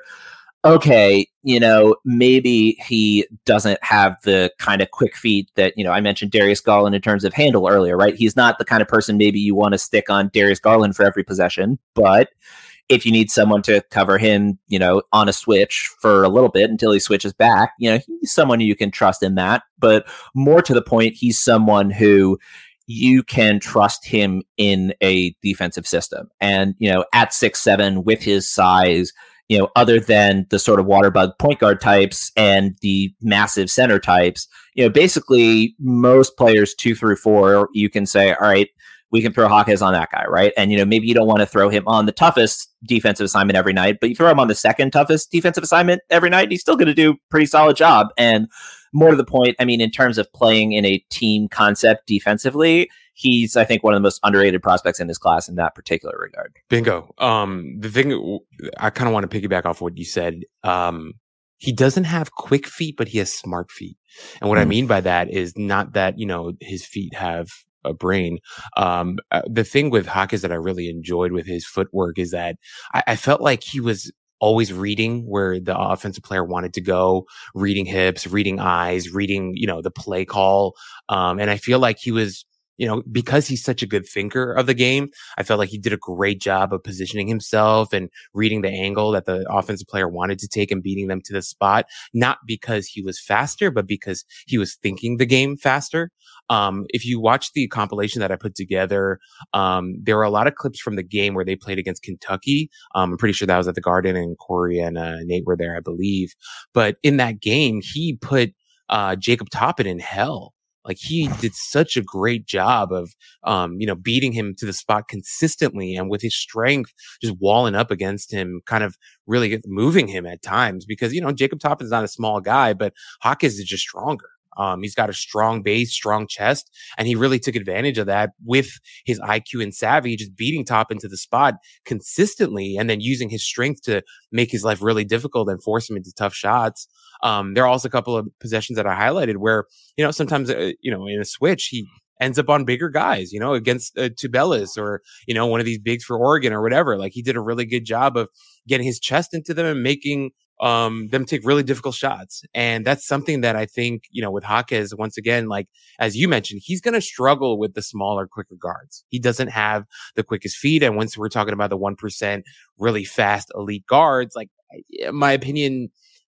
okay, you know, maybe he doesn't have the kind of quick feet that, you know, I mentioned Darius Garland in terms of handle earlier, right? He's not the kind of person maybe you want to stick on Darius Garland for every possession, but if you need someone to cover him, you know, on a switch for a little bit until he switches back, you know, he's someone you can trust in that. But more to the point, he's someone who you can trust him in a defensive system. And, you know, at six seven with his size, you know, other than the sort of water bug point guard types and the massive center types, you know, basically most players two through four, you can say, all right, we can throw Hawkes on that guy, right? And, you know, maybe you don't want to throw him on the toughest defensive assignment every night, but you throw him on the second toughest defensive assignment every night, and he's still going to do a pretty solid job. And more to the point, I mean, in terms of playing in a team concept defensively, he's, I think, one of the most underrated prospects in this class in that particular regard. Bingo. Um, the thing I kind of want to piggyback off what you said. Um, he doesn't have quick feet, but he has smart feet. And what mm. I mean by that is not that, you know, his feet have a brain. Um, uh, the thing with Hawkes that I really enjoyed with his footwork is that I, I felt like he was always reading where the offensive player wanted to go, reading hips, reading eyes, reading, you know, the play call. Um, and I feel like he was, you know, because he's such a good thinker of the game, I felt like he did a great job of positioning himself and reading the angle that the offensive player wanted to take and beating them to the spot, not because he was faster, but because he was thinking the game faster. Um, if you watch the compilation that I put together, um, there were a lot of clips from the game where they played against Kentucky. Um, I'm pretty sure that was at the Garden, and Corey and uh, Nate were there, I believe. But in that game, he put uh, Jacob Toppin in hell. Like, he did such a great job of, um, you know, beating him to the spot consistently, and with his strength, just walling up against him, kind of really moving him at times, because, you know, Jacob Toppin's not a small guy, but Hawkes is just stronger. Um, he's got a strong base, strong chest, and he really took advantage of that with his I Q and savvy, just beating Toppin to the spot consistently, and then using his strength to make his life really difficult and force him into tough shots. Um, there are also a couple of possessions that I highlighted where, you know, sometimes, uh, you know, in a switch, he ends up on bigger guys, you know, against uh, Tubelis or, you know, one of these bigs for Oregon or whatever. Like, he did a really good job of getting his chest into them and making um, them take really difficult shots. And that's something that I think, you know, with Hawkes, once again, like, as you mentioned, he's going to struggle with the smaller, quicker guards. He doesn't have the quickest feet. And once we're talking about the one percent really fast elite guards, like, in my opinion,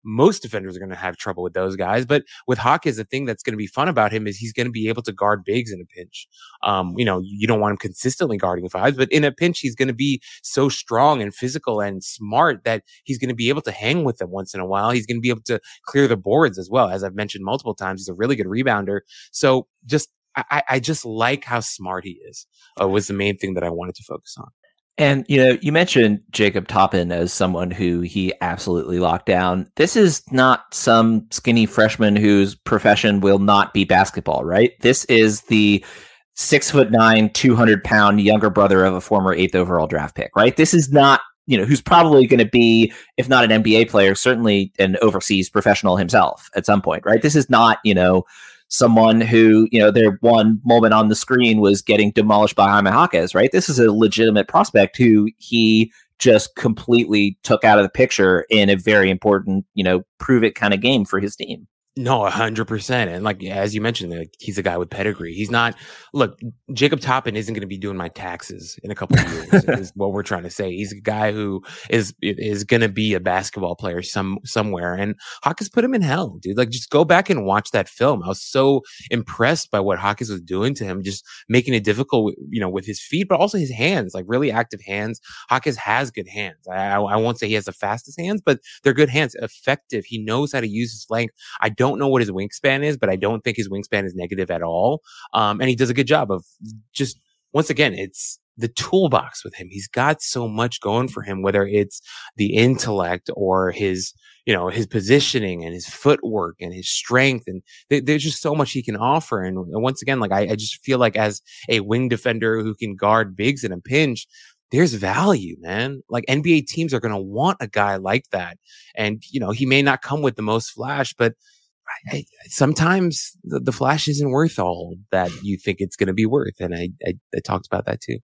most defenders are going to have trouble with those guys. But with Jaquez, the thing that's going to be fun about him is he's going to be able to guard bigs in a pinch. Um, you know, you don't want him consistently guarding fives, but in a pinch, he's going to be so strong and physical and smart that he's going to be able to hang with them once in a while. He's going to be able to clear the boards as well. As I've mentioned multiple times, he's a really good rebounder. So just, I, I just like how smart he is, uh, was the main thing that I wanted to focus on. And, you know, you mentioned Jacob Toppin as someone who he absolutely locked down. This is not some skinny freshman whose profession will not be basketball, right? This is the six foot nine, two hundred pound younger brother of a former eighth overall draft pick, right? This is not, you know, who's probably going to be, if not an N B A player, certainly an overseas professional himself at some point, right? This is not, you know, someone who, you know, their one moment on the screen was getting demolished by Jaime Jaquez, right? This is a legitimate prospect who he just completely took out of the picture in a very important, you know, prove it kind of game for his team. No, a hundred percent. And like, as you mentioned, like, he's a guy with pedigree. He's not, look, Jacob Toppin isn't going to be doing my taxes in a couple of years is what we're trying to say. He's a guy who is, is going to be a basketball player some, somewhere. And Jaquez put him in hell, dude. Like, just go back and watch that film. I was so impressed by what Jaquez was doing to him, just making it difficult, you know, with his feet, but also his hands, like really active hands. Jaquez has good hands. I, I won't say he has the fastest hands, but they're good hands, effective. He knows how to use his length. I don't don't know what his wingspan is, but I don't think his wingspan is negative at all. Um, and he does a good job of just, once again, it's the toolbox with him. He's got so much going for him, whether it's the intellect or his, you know, his positioning and his footwork and his strength. And th- there's just so much he can offer. And, and once again, like, I, I just feel like as a wing defender who can guard bigs in a pinch, there's value, man. Like, N B A teams are going to want a guy like that. And, you know, he may not come with the most flash, but I, sometimes the, the flash isn't worth all that you think it's going to be worth. And I, I, I talked about that too.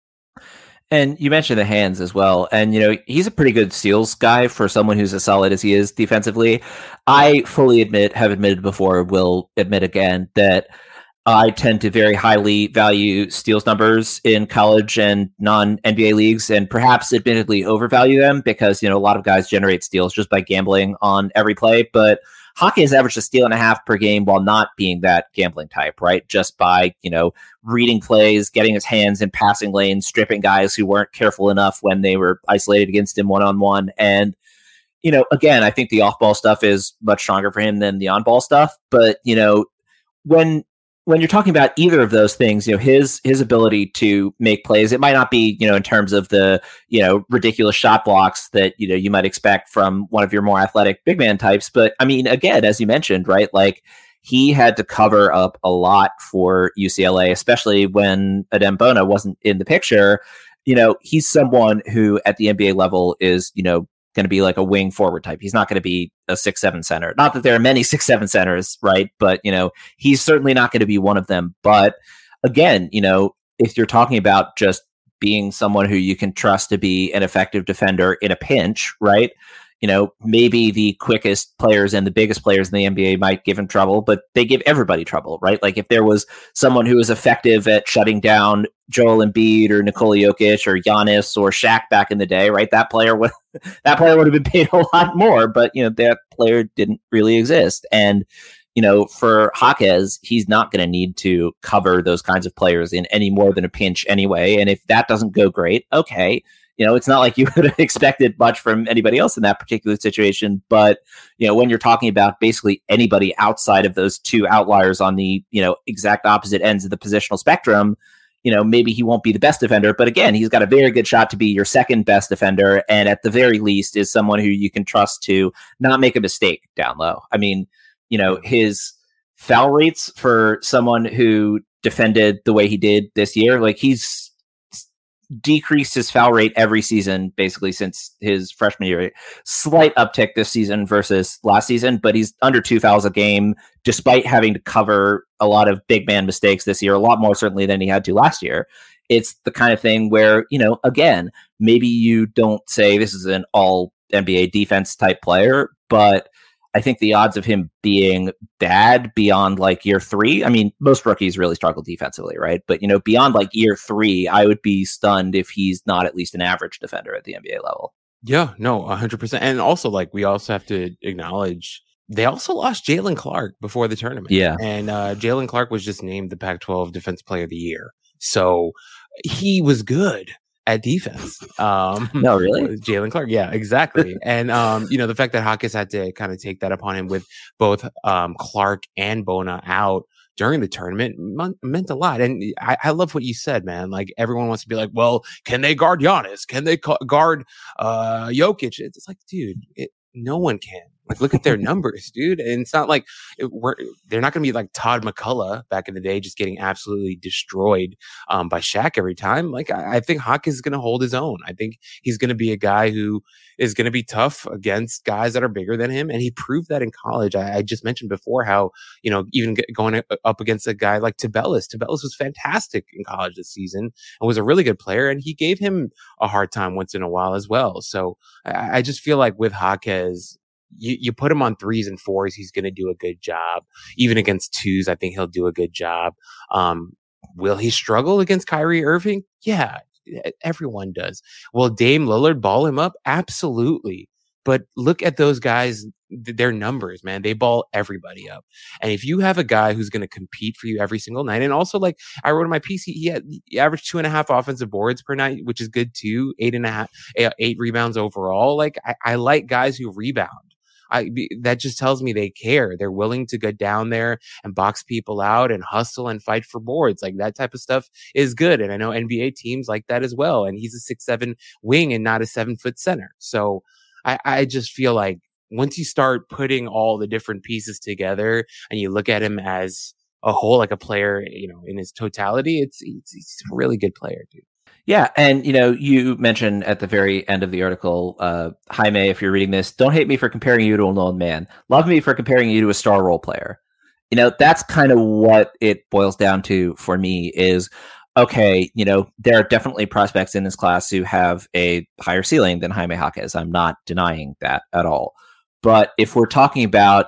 And you mentioned the hands as well. And, you know, he's a pretty good steals guy for someone who's as solid as he is defensively. I fully admit, have admitted before, will admit again, that I tend to very highly value steals numbers in college and non-N B A leagues, and perhaps admittedly overvalue them because, you know, a lot of guys generate steals just by gambling on every play. But Jaquez averaged a steal and a half per game while not being that gambling type, right? Just by, you know, reading plays, getting his hands in passing lanes, stripping guys who weren't careful enough when they were isolated against him one-on-one. And, you know, again, I think the off-ball stuff is much stronger for him than the on-ball stuff. But, you know, when when you're talking about either of those things, you know, his his ability to make plays, it might not be, you know, in terms of the, you know, ridiculous shot blocks that, you know, you might expect from one of your more athletic big man types. But I mean, again, as you mentioned, right, like he had to cover up a lot for U C L A, especially when Adem Bona wasn't in the picture. You know, he's someone who at the N B A level is, you know, going to be like a wing forward type. He's not going to be a six, seven center. Not that there are many six, seven centers, right? But, you know, he's certainly not going to be one of them. But again, you know, if you're talking about just being someone who you can trust to be an effective defender in a pinch, right? You know, maybe the quickest players and the biggest players in the N B A might give him trouble, but they give everybody trouble, right? Like if there was someone who was effective at shutting down Joel Embiid or Nikola Jokic or Giannis or Shaq back in the day, right? That player would that player would have been paid a lot more, but you know that player didn't really exist. And you know, for Jaquez, he's not going to need to cover those kinds of players in any more than a pinch anyway. And if that doesn't go great, okay. You know, it's not like you would have expected much from anybody else in that particular situation. But, you know, when you're talking about basically anybody outside of those two outliers on the, you know, exact opposite ends of the positional spectrum, you know, maybe he won't be the best defender. But again, he's got a very good shot to be your second best defender. And at the very least is someone who you can trust to not make a mistake down low. I mean, you know, his foul rates for someone who defended the way he did this year, like he's decreased his foul rate every season basically since his freshman year. Slight uptick this season versus last season, but he's under two fouls a game despite having to cover a lot of big man mistakes this year, a lot more certainly than he had to last year. It's the kind of thing where, you know, again, maybe you don't say this is an all N B A defense type player, but I think the odds of him being bad beyond like year three, I mean, most rookies really struggle defensively, right? But, you know, beyond like year three, I would be stunned if he's not at least an average defender at the N B A level. Yeah, no, one hundred percent. And also, like, we also have to acknowledge they also lost Jalen Clark before the tournament. Yeah. And uh, Jalen Clark was just named the Pac twelve Defense Player of the Year. So he was good at defense. Um, no, really? Jalen Clark. Yeah, exactly. and, um, you know, the fact that Hawkins had to kind of take that upon him with both um, Clark and Bona out during the tournament meant, meant a lot. And I, I love what you said, man. Like, everyone wants to be like, well, can they guard Giannis? Can they ca- guard uh, Jokic? It's like, dude, it, no one can. Like, look at their numbers, dude. And it's not like it, we're, they're not going to be like Todd McCullough back in the day, just getting absolutely destroyed um, by Shaq every time. Like, I, I think Hawkins is going to hold his own. I think he's going to be a guy who is going to be tough against guys that are bigger than him. And he proved that in college. I, I just mentioned before how, you know, even get, going up against a guy like Tubelis. Tubelis was fantastic in college this season and was a really good player. And he gave him a hard time once in a while as well. So I, I just feel like with Hawkins, You, you put him on threes and fours, he's going to do a good job. Even against twos, I think he'll do a good job. Um, will he struggle against Kyrie Irving? Yeah, everyone does. Will Dame Lillard ball him up? Absolutely. But look at those guys, their numbers, man. They ball everybody up. And if you have a guy who's going to compete for you every single night, and also, like I wrote in my piece, he, had, he averaged two and a half offensive boards per night, which is good too. Eight and a half, eight rebounds overall. Like I, I like guys who rebound. I, that just tells me they care. They're willing to go down there and box people out and hustle and fight for boards. Like, that type of stuff is good. And I know N B A teams like that as well. And he's a six, seven wing and not a seven foot center. So I, I just feel like once you start putting all the different pieces together and you look at him as a whole, like a player, you know, in his totality, it's, it's, it's a really good player, dude. Yeah, and you know, you mentioned at the very end of the article, uh, Jaime, if you're reading this, don't hate me for comparing you to an old man. Love me for comparing you to a star role player. You know, that's kind of what it boils down to for me is, okay, you know, there are definitely prospects in this class who have a higher ceiling than Jaime Jaquez. I'm not denying that at all. But if we're talking about,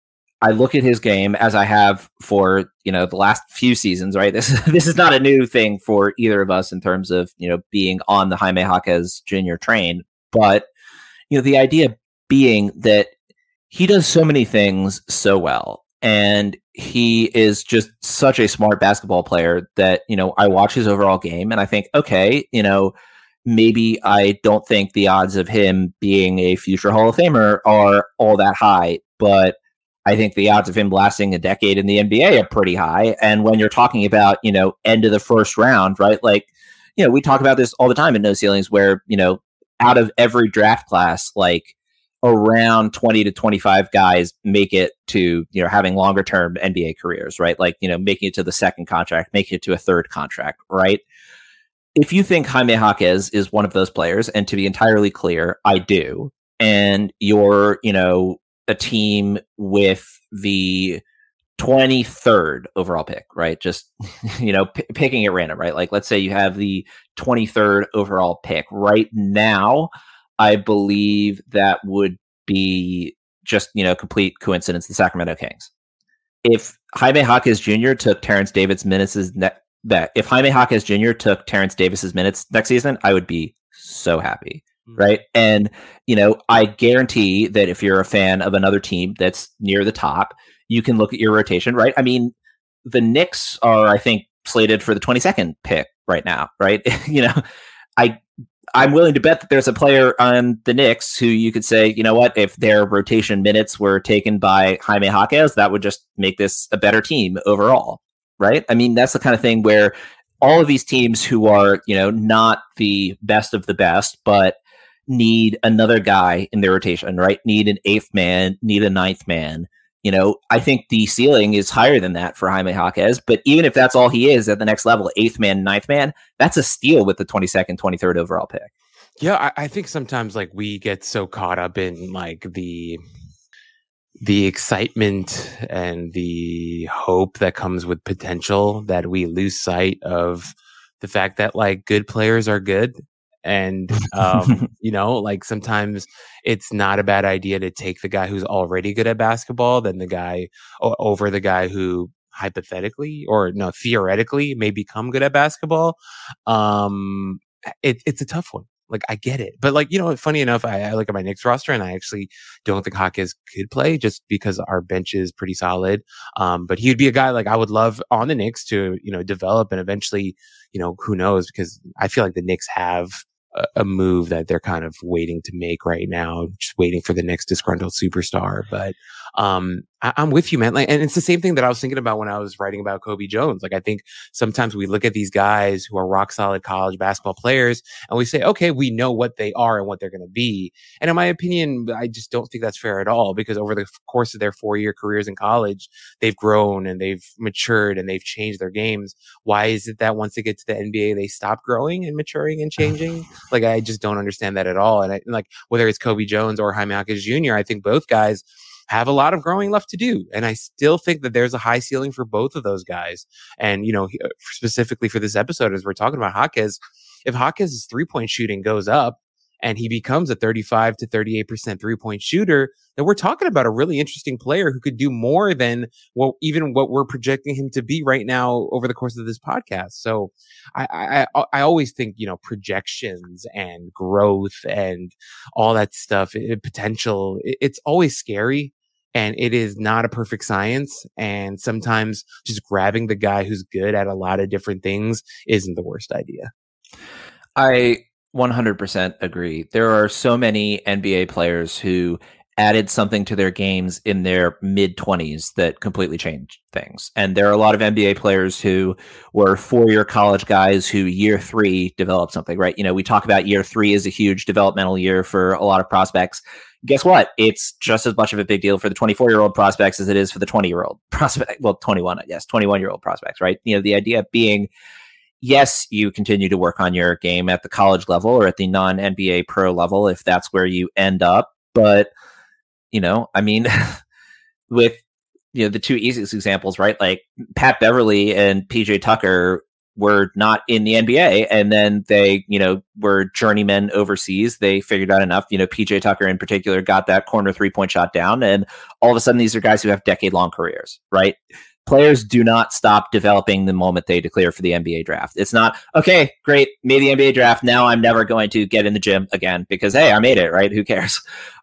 I look at his game as I have for, you know, the last few seasons, right? This, this is not a new thing for either of us in terms of, you know, being on the Jaime Jaquez Junior train. But, you know, the idea being that he does so many things so well. And he is just such a smart basketball player that, you know, I watch his overall game and I think, okay, you know, maybe I don't think the odds of him being a future Hall of Famer are all that high, but I think the odds of him lasting a decade in the N B A are pretty high. And when you're talking about, you know, end of the first round, right? Like, you know, we talk about this all the time in No Ceilings where, you know, out of every draft class, like around twenty to twenty-five guys make it to, you know, having longer term N B A careers, right? Like, you know, making it to the second contract, making it to a third contract, right? If you think Jaime Jaquez is one of those players, and to be entirely clear, I do, and you're, you know, a team with the twenty-third overall pick, right? Just, you know, p- picking at random, right? Like, let's say you have the twenty-third overall pick right now. I believe that would be just, you know, complete coincidence. The Sacramento Kings. If Jaime Jaquez Junior took Terrence Davis minutes ne- that if Jaime Jaquez Junior took Terrence Davis's minutes next season, I would be so happy. Right. And, you know, I guarantee that if you're a fan of another team that's near the top, you can look at your rotation. Right. I mean, the Knicks are, I think, slated for the twenty-second pick right now. Right. you know, I I'm willing to bet that there's a player on the Knicks who you could say, you know what, if their rotation minutes were taken by Jaime Jaquez, that would just make this a better team overall. Right. I mean, that's the kind of thing where all of these teams who are, you know, not the best of the best, but need another guy in their rotation, right? Need an eighth man, need a ninth man. You know, I think the ceiling is higher than that for Jaime Jaquez, but even if that's all he is at the next level, eighth man, ninth man, that's a steal with the twenty-second, twenty-third overall pick. Yeah, I, I think sometimes like we get so caught up in like the the excitement and the hope that comes with potential that we lose sight of the fact that like good players are good. And, um, you know, like sometimes it's not a bad idea to take the guy who's already good at basketball than the guy o- over the guy who hypothetically or no, theoretically may become good at basketball. Um, it, it's a tough one. Like, I get it. But, like, you know, funny enough, I, I look at my Knicks roster and I actually don't think Jaquez could play just because our bench is pretty solid. Um, but he'd be a guy like I would love on the Knicks to, you know, develop and eventually, you know, who knows? Because I feel like the Knicks have a, a move that they're kind of waiting to make right now, just waiting for the next disgruntled superstar. But um, I, I'm with you, man. Like, and it's the same thing that I was thinking about when I was writing about Kobe Jones. Like, I think sometimes we look at these guys who are rock solid college basketball players and we say, okay, we know what they are and what they're going to be. And in my opinion, I just don't think that's fair at all, because over the course of their four year careers in college, they've grown and they've matured and they've changed their games. Why is it that once they get to the N B A, they stop growing and maturing and changing? Like, I just don't understand that at all. And I, like, whether it's Kobe Jones or Jaime Jaquez Junior, I think both guys have a lot of growing left to do. And I still think that there's a high ceiling for both of those guys. And, you know, specifically for this episode, as we're talking about Jaquez, if Jaquez's three point shooting goes up and he becomes a thirty-five to thirty-eight percent three point shooter, then we're talking about a really interesting player who could do more than what even what we're projecting him to be right now over the course of this podcast. So I, I, I always think, you know, projections and growth and all that stuff, it, potential, it, it's always scary. And it is not a perfect science. And sometimes just grabbing the guy who's good at a lot of different things isn't the worst idea. I one hundred percent agree. There are so many N B A players who added something to their games in their mid-twenties that completely changed things. And there are a lot of N B A players who were four-year college guys who year three developed something, right? You know, we talk about year three as a huge developmental year for a lot of prospects. Guess what? It's just as much of a big deal for the twenty-four-year-old prospects as it is for the twenty-year-old prospect. Well, twenty-one, I guess, twenty-one-year-old prospects, right? You know, the idea being, yes, you continue to work on your game at the college level or at the non-N B A pro level if that's where you end up. But, you know, I mean, with, you know, the two easiest examples, right? Like Pat Beverly and P J Tucker were not in the N B A, and then they, you know, were journeymen overseas. They figured out enough. You know, P J Tucker in particular got that corner three-point shot down, and all of a sudden these are guys who have decade-long careers, right? Players do not stop developing the moment they declare for the N B A draft. It's not, okay, great, made the N B A draft, now I'm never going to get in the gym again because, hey, I made it, right? Who cares?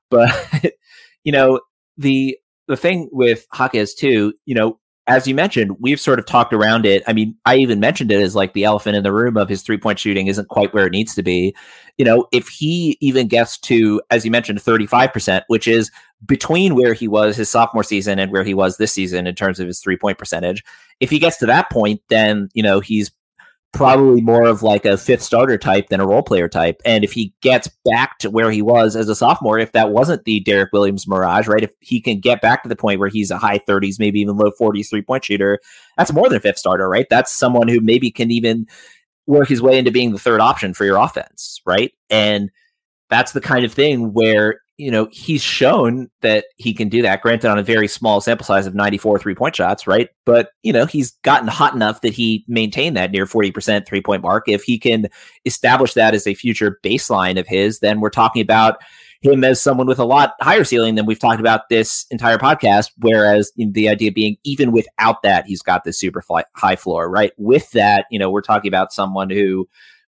But, you know, the the thing with Jaquez too, you know, as you mentioned, we've sort of talked around it. I mean, I even mentioned it as like the elephant in the room of his three-point shooting isn't quite where it needs to be. You know, if he even gets to, as you mentioned, thirty-five percent, which is between where he was his sophomore season and where he was this season in terms of his three-point percentage, if he gets to that point, then, you know, he's probably more of like a fifth starter type than a role player type. And if he gets back to where he was as a sophomore, if that wasn't the Derek Williams mirage, right? If he can get back to the point where he's a high thirties, maybe even low forties three-point shooter, that's more than a fifth starter, right? That's someone who maybe can even work his way into being the third option for your offense, right? And that's the kind of thing where, you know, he's shown that he can do that, granted on a very small sample size of ninety-four three-point shots, right? But, you know, he's gotten hot enough that he maintained that near forty percent three-point mark. If he can establish that as a future baseline of his, then we're talking about him as someone with a lot higher ceiling than we've talked about this entire podcast, whereas you know, the idea being even without that, he's got this super fly, high floor, right? With that, you know, we're talking about someone who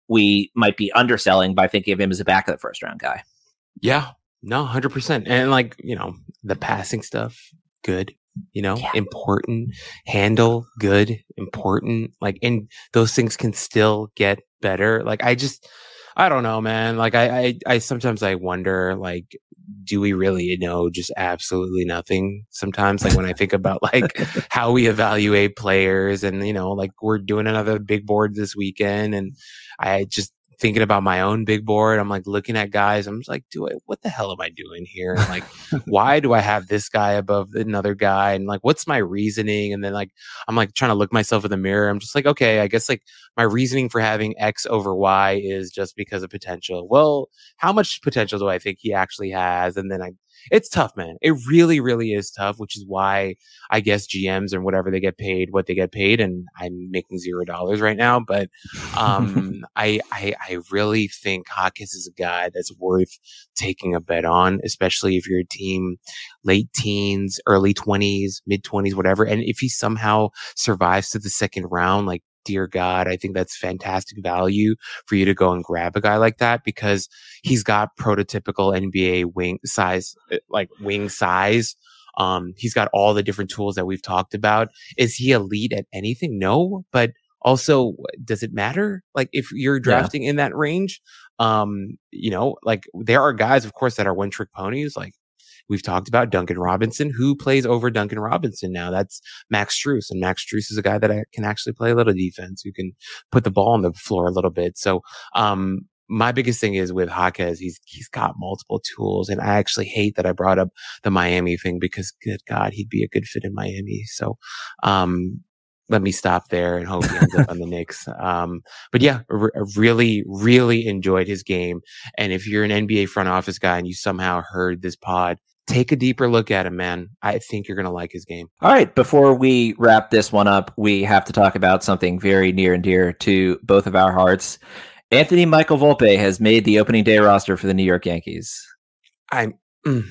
we might be underselling by thinking of him as a back of the first round guy. Yeah. No, one hundred percent. And like, you know, the passing stuff, good, you know, yeah. important, handle, good, important. Like, and those things can still get better. Like, I just, I don't know, man. Like, I, I, I sometimes I wonder, like, do we really know just absolutely nothing sometimes? Like, when I think about like how we evaluate players and, you know, like we're doing another big board this weekend and I just, thinking about my own big board, I'm like looking at guys. I'm just like, do I, what the hell am I doing here? And like, why do I have this guy above another guy? And like, what's my reasoning? And then like, I'm like trying to look myself in the mirror. I'm just like, okay, I guess like my reasoning for having X over Y is just because of potential. Well, how much potential do I think he actually has? And then I, it's tough, man. It really, really is tough, which is why I guess G Ms and whatever they get paid, what they get paid. And I'm making zero dollars right now. But um, I, I, I really think Jaquez is a guy that's worth taking a bet on, especially if you're a team late teens, early twenties, mid twenties, whatever. And if he somehow survives to the second round, like dear God, I think that's fantastic value for you to go and grab a guy like that because he's got prototypical N B A wing size, like wing size. Um, he's got all the different tools that we've talked about. Is he elite at anything? No, but also, does it matter? Like if you're drafting yeah. in that range, um, you know, like there are guys, of course, that are one trick ponies. Like we've talked about Duncan Robinson, who plays over Duncan Robinson now. That's Max Strus, and Max Strus is a guy that can actually play a little defense, who can put the ball on the floor a little bit. So, um, my biggest thing is with Jaquez, he's he's got multiple tools, and I actually hate that I brought up the Miami thing because, good God, he'd be a good fit in Miami. So, um. Let me stop there and hope he ends up on the Knicks. Um, but yeah, r- really, really enjoyed his game. And if you're an N B A front office guy and you somehow heard this pod, take a deeper look at him, man. I think you're going to like his game. All right. Before we wrap this one up, we have to talk about something very near and dear to both of our hearts. Anthony Michael Volpe has made the opening day roster for the New York Yankees. I'm... Mm.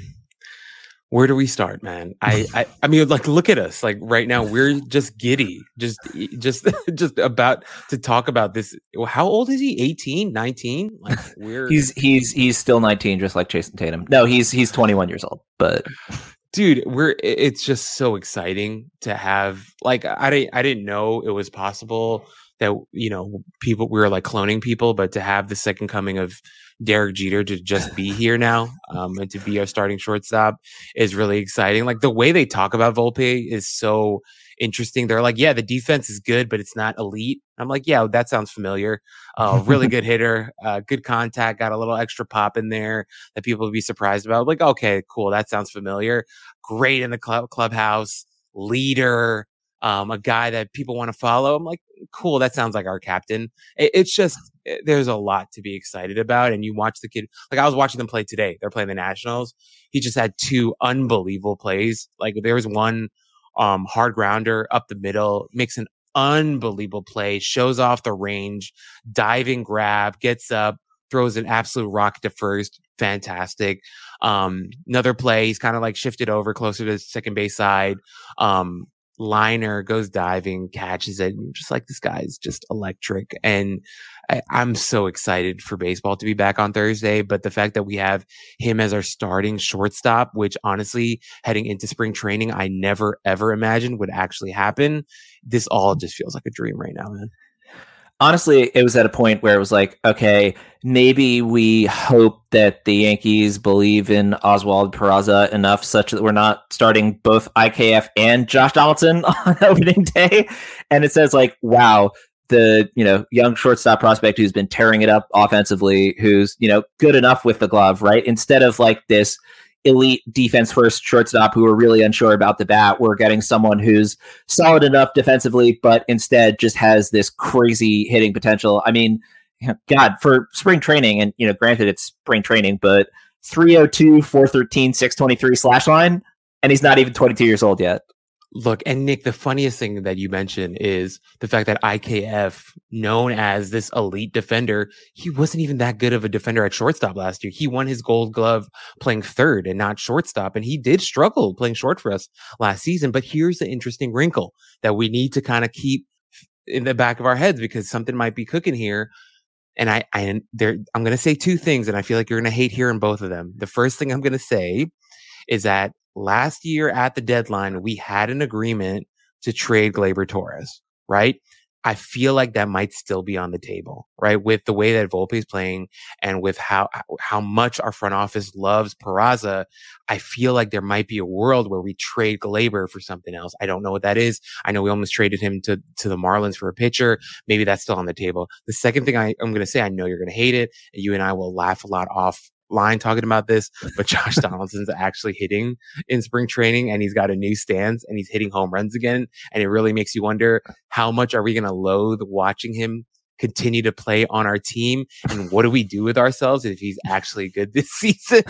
Where do we start, man? I, I, I mean, like, look at us. Like right now, we're just giddy, just, just, just about to talk about this. How old is he? eighteen, nineteen? Like we're he's he's he's still nineteen, just like Jason Tatum. No, he's he's twenty-one years old. But dude, we're it's just so exciting to have. Like, I didn't I didn't know it was possible that, you know, people we were like cloning people, but to have the second coming of Derek Jeter to just be here now, um, and to be our starting shortstop is really exciting. Like the way they talk about Volpe is so interesting. They're like, yeah, the defense is good, but it's not elite. I'm like, yeah, that sounds familiar. Uh, really good hitter, uh, good contact, got a little extra pop in there that people would be surprised about. Like, okay, cool. That sounds familiar. Great in the club clubhouse, leader, um, a guy that people want to follow. I'm like, cool. That sounds like our captain. It, it's just, it, there's a lot to be excited about. And you watch the kid, like I was watching them play today. They're playing the Nationals. He just had two unbelievable plays. Like there was one, um, hard grounder up the middle, makes an unbelievable play, shows off the range, diving grab, gets up, throws an absolute rocket to first. Fantastic. Um, another play, he's kind of like shifted over closer to the second base side. Um, liner goes diving, catches it. And just like this guy is just electric. And I, I'm so excited for baseball to be back on Thursday. But the fact that we have him as our starting shortstop, which honestly, heading into spring training, I never ever imagined would actually happen. This all just feels like a dream right now, man. Honestly, it was at a point where it was like, okay, maybe we hope that the Yankees believe in Oswald Peraza enough such that we're not starting both I K F and Josh Donaldson on opening day. And it says like, wow, the, you know, young shortstop prospect who's been tearing it up offensively, who's, you know, good enough with the glove, right? Instead of like this elite defense first shortstop who are really unsure about the bat, we're getting someone who's solid enough defensively, but instead just has this crazy hitting potential. I mean, God, for spring training, and, you know, granted it's spring training, but three oh two, four thirteen, six twenty-three slash line, and he's not even twenty-two years old yet. Look, and Nick, the funniest thing that you mentioned is the fact that I K F, known as this elite defender, he wasn't even that good of a defender at shortstop last year. He won his gold glove playing third and not shortstop. And he did struggle playing short for us last season. But here's the interesting wrinkle that we need to kind of keep in the back of our heads because something might be cooking here. And I, I, there, I'm going to say two things, and I feel like you're going to hate hearing both of them. The first thing I'm going to say is that last year at the deadline, we had an agreement to trade Gleyber Torres, right? I feel like that might still be on the table, right? With the way that Volpe is playing and with how how much our front office loves Peraza, I feel like there might be a world where we trade Gleyber for something else. I don't know what that is. I know we almost traded him to, to the Marlins for a pitcher. Maybe that's still on the table. The second thing I, I'm going to say, I know you're going to hate it, and you and I will laugh a lot off line talking about this, but Josh Donaldson's actually hitting in spring training, and he's got a new stance, and he's hitting home runs again. And it really makes you wonder, how much are we going to loathe watching him continue to play on our team? And what do we do with ourselves if he's actually good this season?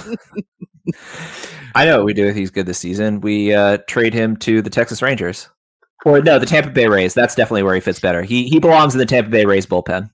I know what we do if he's good this season. We uh, trade him to the Texas Rangers. Or no, the Tampa Bay Rays. That's definitely where he fits better. He he belongs in the Tampa Bay Rays bullpen.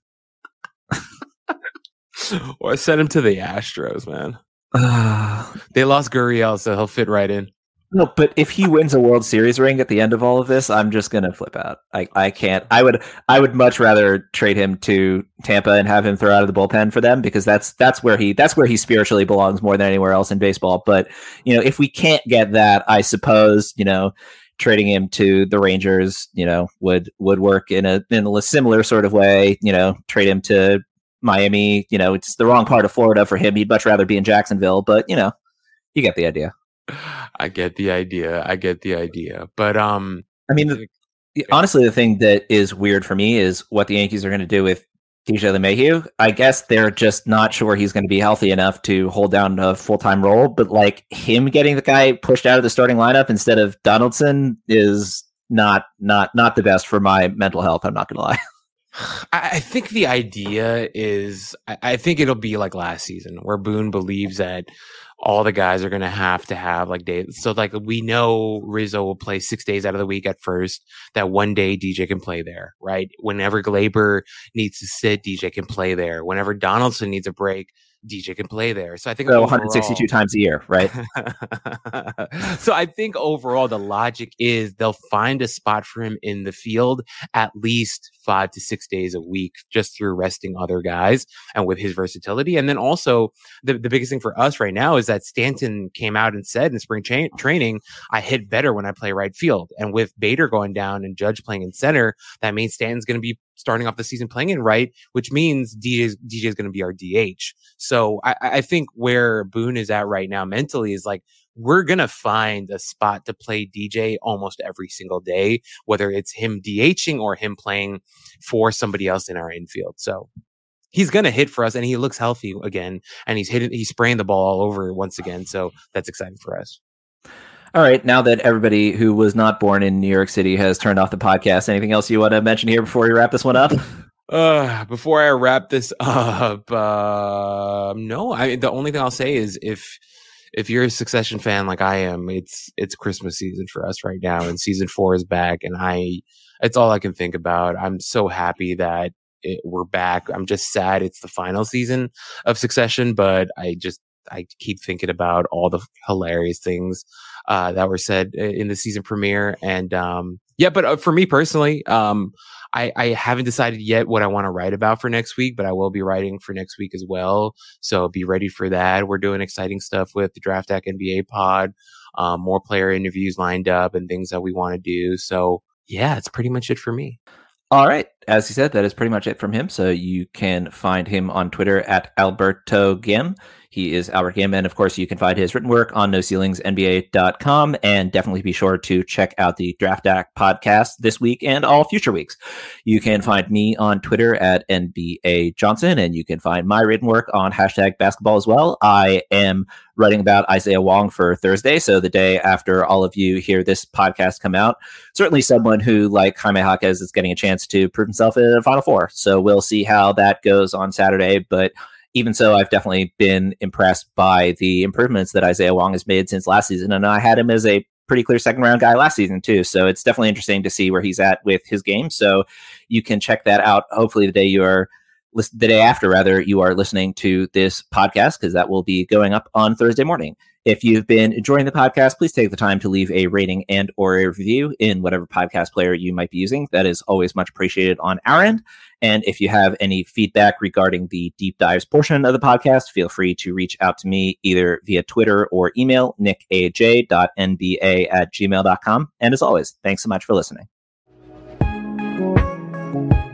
Or send him to the Astros, man. They lost Gurriel, so he'll fit right in. No, but if he wins a World Series ring at the end of all of this, I'm just gonna flip out. I, I can't. I would I would much rather trade him to Tampa and have him throw out of the bullpen for them, because that's that's where he that's where he spiritually belongs more than anywhere else in baseball. But you know, if we can't get that, I suppose, you know, trading him to the Rangers, you know, would would work in a in a similar sort of way. You know, trade him to Miami. You know, it's the wrong part of Florida for him. He'd much rather be in Jacksonville, but you know, you get the idea. I get the idea. I get the idea. But um, I mean, the, the, honestly, the thing that is weird for me is what the Yankees are going to do with D J LeMahieu. I guess they're just not sure he's going to be healthy enough to hold down a full-time role. But like him getting the guy pushed out of the starting lineup instead of Donaldson is not not not the best for my mental health. I'm not going to lie. I think the idea is, I think it'll be like last season where Boone believes that all the guys are going to have to have like days. So like we know Rizzo will play six days out of the week at first, that one day D J can play there, right? Whenever Glaber needs to sit, D J can play there. Whenever Donaldson needs a break, D J can play there. So I think so overall, one hundred sixty-two times a year, right? So I think overall the logic is they'll find a spot for him in the field at least five to six days a week, just through resting other guys and with his versatility. And then also the, the biggest thing for us right now is that Stanton came out and said in spring cha- training, I hit better when I play right field. And with Bader going down and Judge playing in center, that means Stanton's going to be starting off the season playing in right, which means D J D J is going to be our D H. So I, I think where Boone is at right now mentally is like, we're going to find a spot to play D J almost every single day, whether it's him DHing or him playing for somebody else in our infield. So he's going to hit for us, and he looks healthy again, and he's hitting, he's spraying the ball all over once again. So that's exciting for us. All right. Now that everybody who was not born in New York City has turned off the podcast, anything else you want to mention here before we wrap this one up? Uh, before I wrap this up, uh, no, I the only thing I'll say is if, if you're a Succession fan like I am, it's it's Christmas season for us right now, and season four is back, and I it's all I can think about. I'm so happy that it, we're back. I'm just sad it's the final season of Succession, but I just I keep thinking about all the hilarious things uh, that were said in the season premiere, and um, yeah. But uh, for me personally, um, I, I haven't decided yet what I want to write about for next week, but I will be writing for next week as well. So be ready for that. We're doing exciting stuff with the Draft Deck N B A pod, um, more player interviews lined up and things that we want to do. So yeah, it's pretty much it for me. All right. As he said, that is pretty much it from him. So you can find him on Twitter at Alberto Gim. He is Albert Gim. And of course, you can find his written work on no ceilings N B A dot com. And definitely be sure to check out the Draft Act podcast this week and all future weeks. You can find me on Twitter at N B A Johnson. And you can find my written work on hashtag basketball as well. I am writing about Isaiah Wong for Thursday. So the day after all of you hear this podcast come out, certainly someone who, like Jaime Jaquez, is getting a chance to prove himself in the Final Four. So we'll see how that goes on Saturday. But even so, I've definitely been impressed by the improvements that Isaiah Wong has made since last season. And I had him as a pretty clear second round guy last season too. So it's definitely interesting to see where he's at with his game. So you can check that out. Hopefully the day you are the day after, rather, you are listening to this podcast, because that will be going up on Thursday morning. If you've been enjoying the podcast, please take the time to leave a rating and or a review in whatever podcast player you might be using. That is always much appreciated on our end. And if you have any feedback regarding the deep dives portion of the podcast, feel free to reach out to me either via Twitter or email, nick a j dot n b a at gmail dot com. And as always, thanks so much for listening.